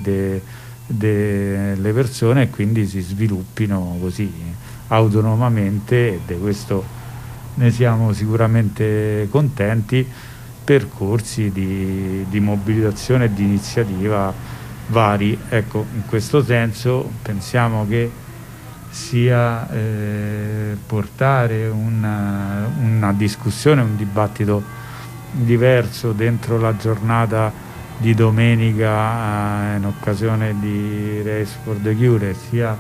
Speaker 2: delle persone, e quindi si sviluppino così autonomamente, e di questo ne siamo sicuramente contenti, percorsi di mobilitazione e di iniziativa vari. Ecco, in questo senso pensiamo che sia portare una discussione, un dibattito diverso dentro la giornata di domenica in occasione di Race for the Cure, sia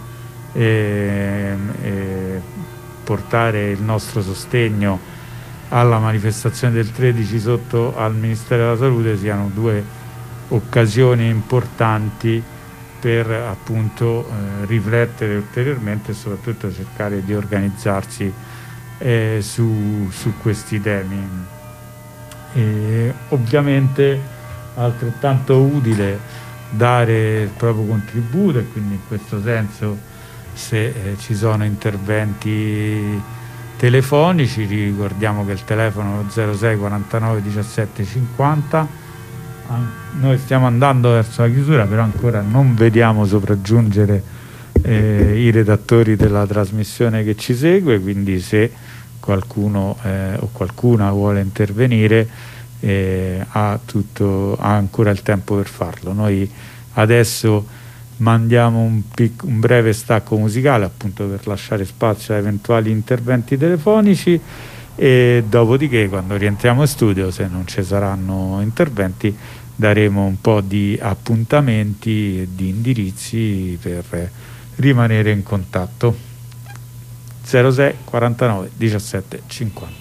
Speaker 2: portare il nostro sostegno alla manifestazione del 13 sotto al Ministero della Salute, siano due occasioni importanti per appunto riflettere ulteriormente e soprattutto cercare di organizzarsi su questi temi. Ovviamente altrettanto utile dare il proprio contributo, e quindi in questo senso se ci sono interventi telefonici, ricordiamo che il telefono è 06 49 17 50. Noi stiamo andando verso la chiusura, però ancora non vediamo sopraggiungere i redattori della trasmissione che ci segue, quindi se qualcuno o qualcuna vuole intervenire ha ancora il tempo per farlo. Noi adesso mandiamo un breve stacco musicale, appunto per lasciare spazio a eventuali interventi telefonici, e dopodiché, quando rientriamo in studio, se non ci saranno interventi, daremo un po' di appuntamenti e di indirizzi per rimanere in contatto. 06 49 17 50.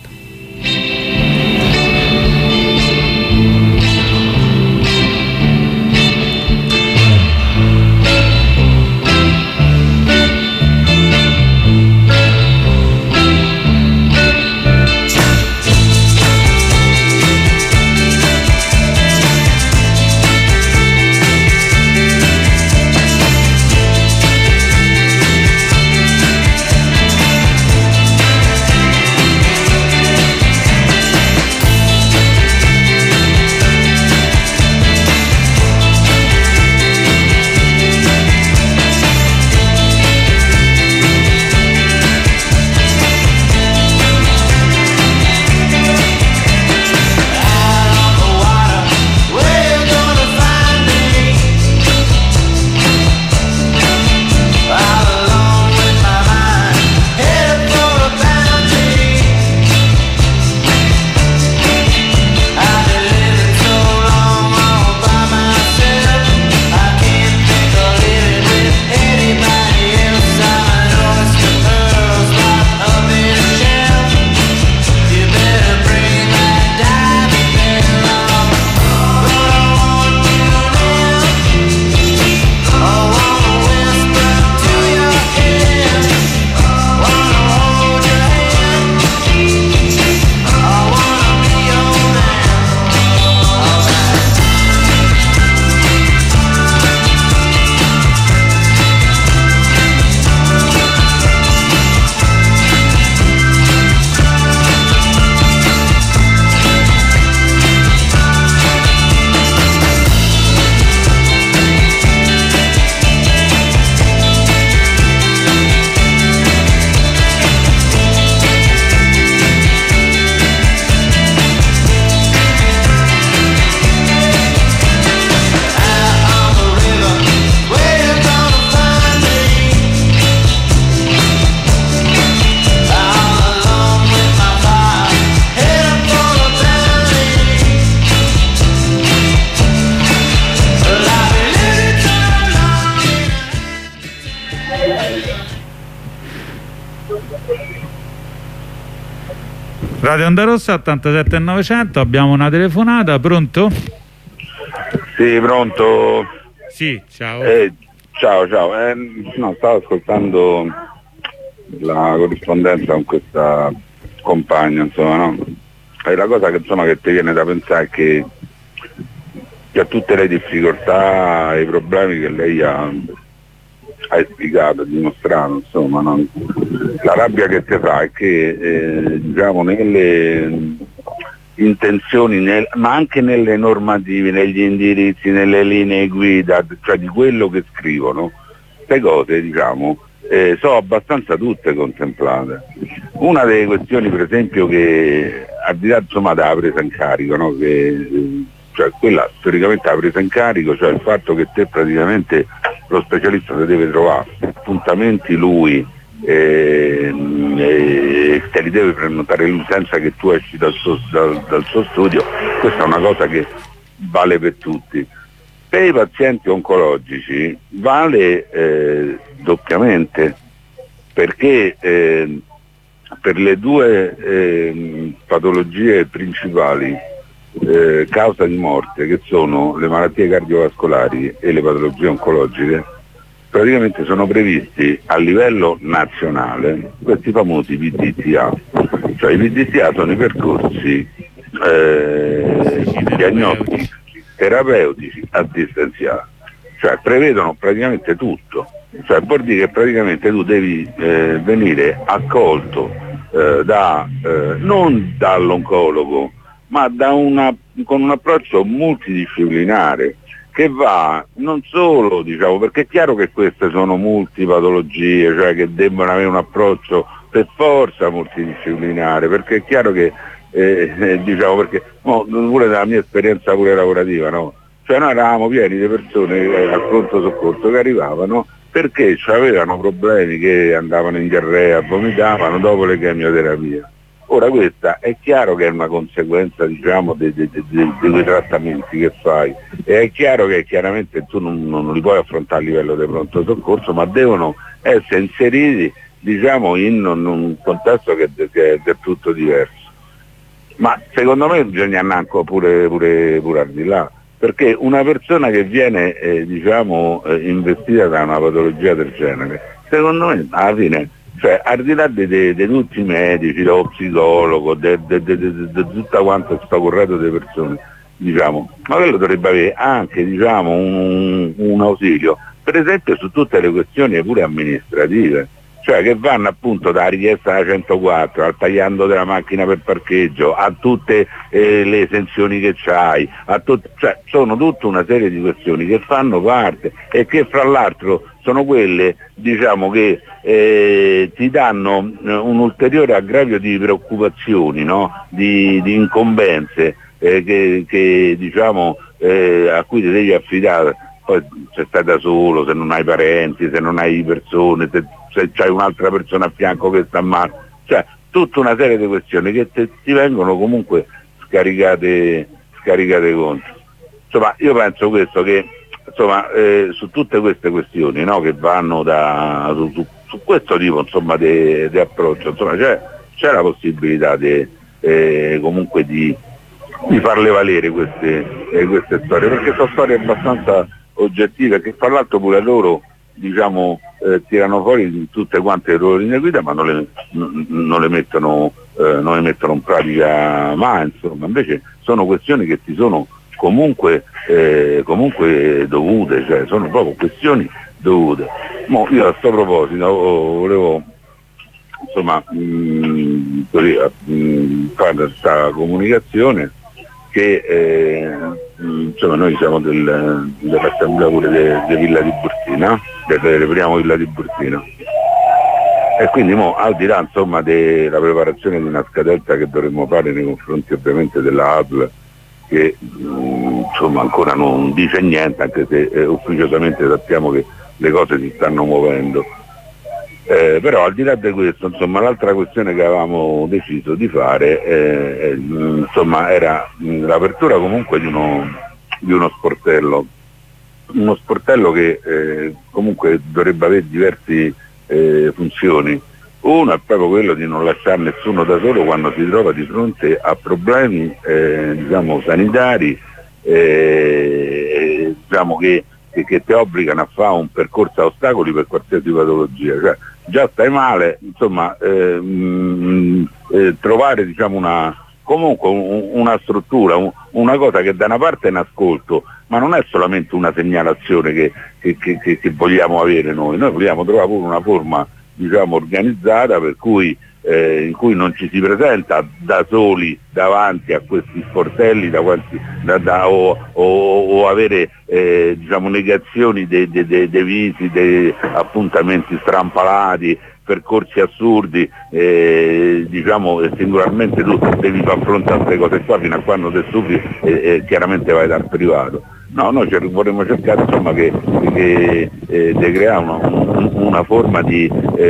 Speaker 2: Radio Onda Rossa 87 900, abbiamo una telefonata, pronto?
Speaker 8: Sì, pronto?
Speaker 2: Sì, ciao.
Speaker 8: Ciao. No, stavo ascoltando la corrispondenza con questa compagna, insomma, no? E la cosa che ti viene da pensare è che tutte le difficoltà e i problemi che lei ha spiegato, dimostrato, insomma, no? La rabbia che ti fa è che diciamo nelle intenzioni, ma anche nelle normative, negli indirizzi, nelle linee guida, cioè di quello che scrivono, queste cose diciamo sono abbastanza tutte contemplate. Una delle questioni per esempio che al di là insomma della presa in carico, no? Cioè quella storicamente la presa in carico, cioè il fatto che te praticamente lo specialista ti deve trovare appuntamenti lui te li deve prenotare lui senza che tu esci dal suo studio. Questa è una cosa che vale per tutti. Per i pazienti oncologici vale doppiamente, perché per le due patologie principali causa di morte, che sono le malattie cardiovascolari e le patologie oncologiche, praticamente sono previsti a livello nazionale questi famosi PDTA. Cioè i PDTA sono i percorsi diagnostici, terapeutici, assistenziali, cioè prevedono praticamente tutto, cioè vuol dire che praticamente tu devi venire accolto non dall'oncologo, ma con un approccio multidisciplinare che va non solo, diciamo, perché è chiaro che queste sono multipatologie, cioè che debbono avere un approccio per forza multidisciplinare, perché è chiaro che diciamo, perché pure dalla mia esperienza pure lavorativa, no? Cioè noi eravamo pieni di persone al pronto soccorso che arrivavano perché avevano problemi, che andavano in diarrea, vomitavano dopo le chemioterapie. Ora questa è chiaro che è una conseguenza, diciamo, di quei trattamenti che fai, e è chiaro che chiaramente tu non li puoi affrontare a livello di pronto soccorso, ma devono essere inseriti, diciamo, in un contesto che è del tutto diverso. Ma secondo me bisogna andare pure al di là, perché una persona che viene diciamo investita da una patologia del genere, secondo me alla fine, cioè al di là di tutti i medici, lo psicologo, di tutta quanta sta corretta delle persone, diciamo, ma quello dovrebbe avere anche, diciamo, un ausilio, per esempio su tutte le questioni pure amministrative, cioè che vanno appunto dalla richiesta da 104 al tagliando della macchina per parcheggio, a tutte le esenzioni che c'hai, cioè sono tutta una serie di questioni che fanno parte e che fra l'altro sono quelle, diciamo, che ti danno un ulteriore aggravio di preoccupazioni, no? di incombenze che diciamo a cui ti devi affidare. Poi se stai da solo, se non hai parenti, se non hai persone, se c'hai un'altra persona a fianco che sta male, cioè tutta una serie di questioni che ti vengono comunque scaricate contro. Insomma, io penso questo, che insomma su tutte queste questioni, no, che vanno su questo tipo, insomma, di approccio, insomma c'è la possibilità comunque di farle valere queste storie, perché sono storie abbastanza oggettive, che fra l'altro pure loro, diciamo, tirano fuori tutte quante le loro linee guida, ma non le mettono in pratica mai, insomma. Invece sono questioni che ti sono comunque dovute, cioè sono proprio questioni dovute. Io a questo proposito volevo, insomma, fare questa comunicazione che insomma noi siamo dell'assemblea pure di Villa Tiburtina, deliberiamo Villa Tiburtina, e quindi al di là, insomma, della preparazione di una scadenza che dovremmo fare nei confronti ovviamente della ASL, che insomma ancora non dice niente, anche se ufficiosamente sappiamo che le cose si stanno muovendo. Però al di là di questo, insomma, l'altra questione che avevamo deciso di fare insomma, era l'apertura comunque di uno sportello che comunque dovrebbe avere diverse funzioni. Uno è proprio quello di non lasciare nessuno da solo quando si trova di fronte a problemi sanitari diciamo che ti obbligano a fare un percorso a ostacoli per qualsiasi patologia. Cioè, già stai male, insomma, trovare diciamo comunque una struttura, una cosa che da una parte è in ascolto, ma non è solamente una segnalazione che vogliamo avere noi vogliamo trovare pure una forma diciamo organizzata per cui in cui non ci si presenta da soli davanti a questi sportelli o avere diciamo negazioni dei visi, dei appuntamenti strampalati, percorsi assurdi, diciamo, e singolarmente tu devi affrontare queste cose qua fino a quando ti stufi e chiaramente vai dal privato. No, noi vorremmo cercare insomma di creare una forma di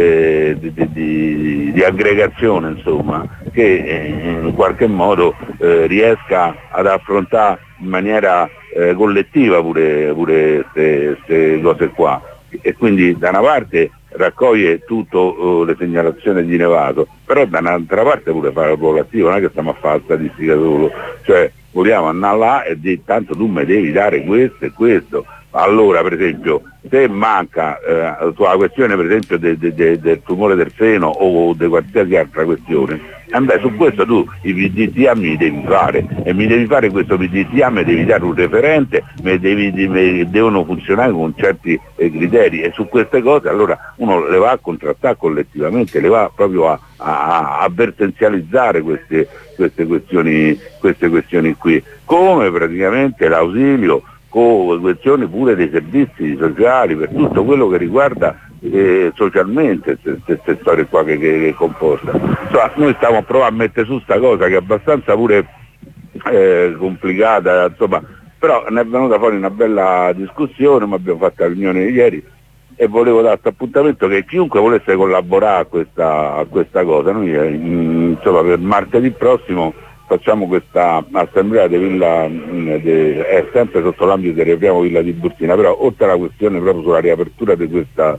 Speaker 8: aggregazione insomma, che in qualche modo riesca ad affrontare in maniera collettiva pure queste cose qua, e quindi da una parte raccoglie tutto le segnalazioni di Nevato, però da un'altra parte pure fare la proattiva, non è che stiamo a fare la statistica solo, cioè vogliamo andare là e dire tanto tu mi devi dare questo e questo. Allora per esempio se manca sulla questione per esempio del tumore del seno o di qualsiasi altra questione, su questo tu i PDTM mi devi fare, e mi devi fare questo PDTM, devi dare un referente, devono funzionare con certi criteri, e su queste cose allora uno le va a contrattare collettivamente, le va proprio a vertenzializzare queste questioni qui, come praticamente l'ausilio, con questioni pure dei servizi sociali, per tutto quello che riguarda socialmente queste storie qua che comporta. Insomma, noi stiamo a provare a mettere su sta cosa che è abbastanza pure complicata, insomma, però ne è venuta fuori una bella discussione, ma abbiamo fatto la riunione ieri e volevo dare questo appuntamento che chiunque volesse collaborare a questa cosa, noi insomma per martedì prossimo facciamo questa assemblea di Villa, è sempre sotto l'ambito del Riapriamo Villa Tiburtina, però oltre alla questione proprio sulla riapertura di questa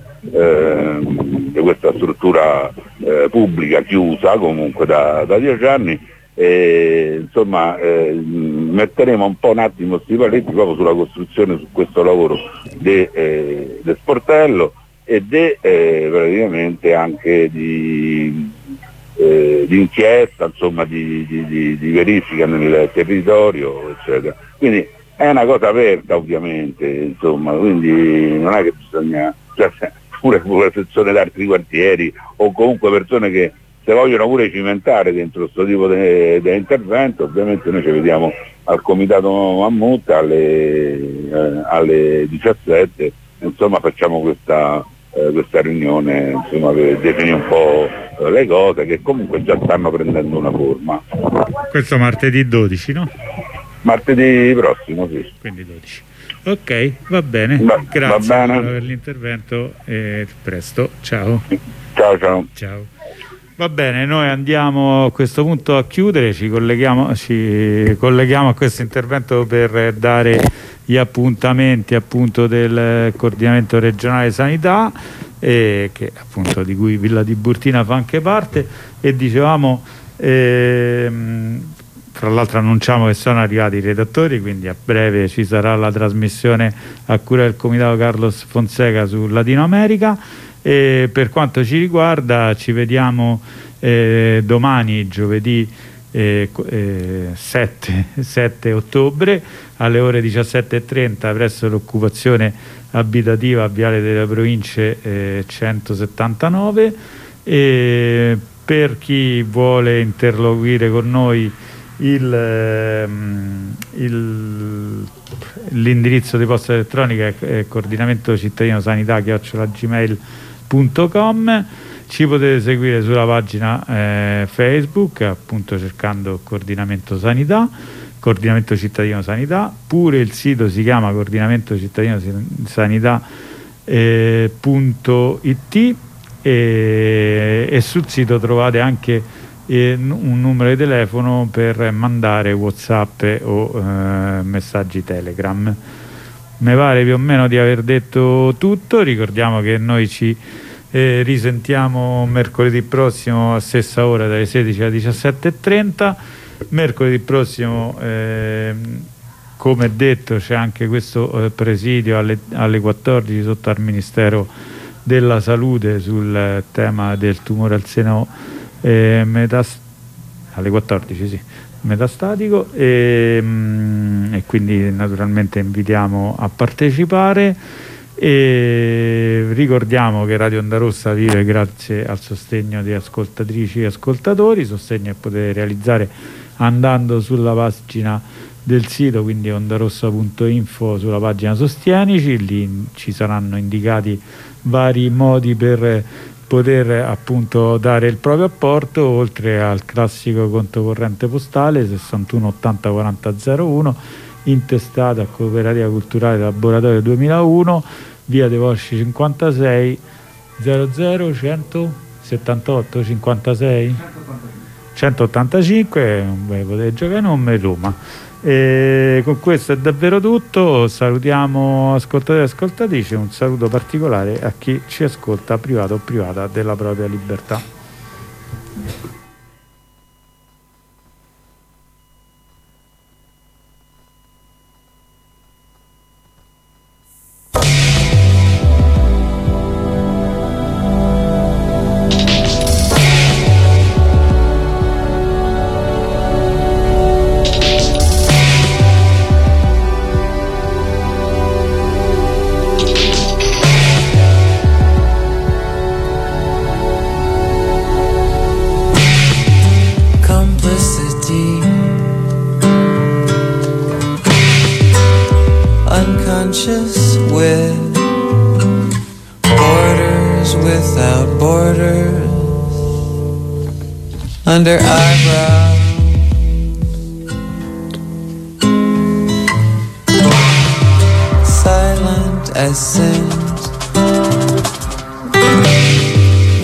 Speaker 8: struttura pubblica chiusa comunque da 10 anni, insomma metteremo un attimo sti paletti proprio sulla costruzione su questo lavoro del sportello e praticamente anche di inchiesta, insomma di verifica nel territorio, eccetera. Quindi è una cosa aperta ovviamente, insomma, quindi non è che bisogna, cioè, pure persone da altri quartieri o comunque persone che se vogliono pure cimentare dentro questo tipo di intervento, ovviamente noi ci vediamo al Comitato Mammut alle 17, insomma facciamo questa riunione insomma, per definire un po' le cose che comunque già stanno prendendo una forma.
Speaker 2: Questo martedì 12, no?
Speaker 8: Martedì prossimo, sì.
Speaker 2: Quindi 12. Ok, va bene. Grazie per l'intervento e presto. Ciao.
Speaker 8: Ciao.
Speaker 2: Va bene, noi andiamo a questo punto a chiudere, ci colleghiamo a questo intervento per dare gli appuntamenti appunto del coordinamento regionale sanità, che appunto di cui Villa Tiburtina fa anche parte, e dicevamo fra l'altro annunciamo che sono arrivati i redattori, quindi a breve ci sarà la trasmissione a cura del Comitato Carlos Fonseca su Latino America. E per quanto ci riguarda ci vediamo domani, giovedì 7 ottobre alle ore 17:30 presso l'occupazione abitativa a Viale delle Province 179. E per chi vuole interloquire con noi l'indirizzo di posta elettronica è coordinamento cittadino sanità @gmail.com. Ci potete seguire sulla pagina Facebook, appunto cercando coordinamento cittadino sanità, pure il sito si chiama coordinamento cittadino sanità.it e sul sito trovate anche un numero di telefono per mandare WhatsApp o messaggi Telegram. Mi pare più o meno di aver detto tutto. Ricordiamo che noi ci risentiamo mercoledì prossimo a stessa ora dalle 16 alle 17:30. Mercoledì prossimo, come detto, c'è anche questo presidio alle 14 sotto al Ministero della Salute sul tema del tumore al seno alle 14, sì, metastatico, e quindi naturalmente invitiamo a partecipare. E ricordiamo che Radio Onda Rossa vive grazie al sostegno di ascoltatrici e ascoltatori, sostegno che potete realizzare andando sulla pagina del sito, quindi ondarossa.info, sulla pagina Sostienici. Lì ci saranno indicati vari modi per poter appunto dare il proprio apporto, oltre al classico conto corrente postale 61 80 40 01, intestato a Cooperativa Culturale Laboratorio 2001, via De Vosci 56 00 178 56 185, potete giocare nome Roma. E con questo è davvero tutto, salutiamo ascoltatori e ascoltatrici, un saluto particolare a chi ci ascolta privato o privata della propria libertà.
Speaker 9: With borders without borders under eyebrows, silent as sin.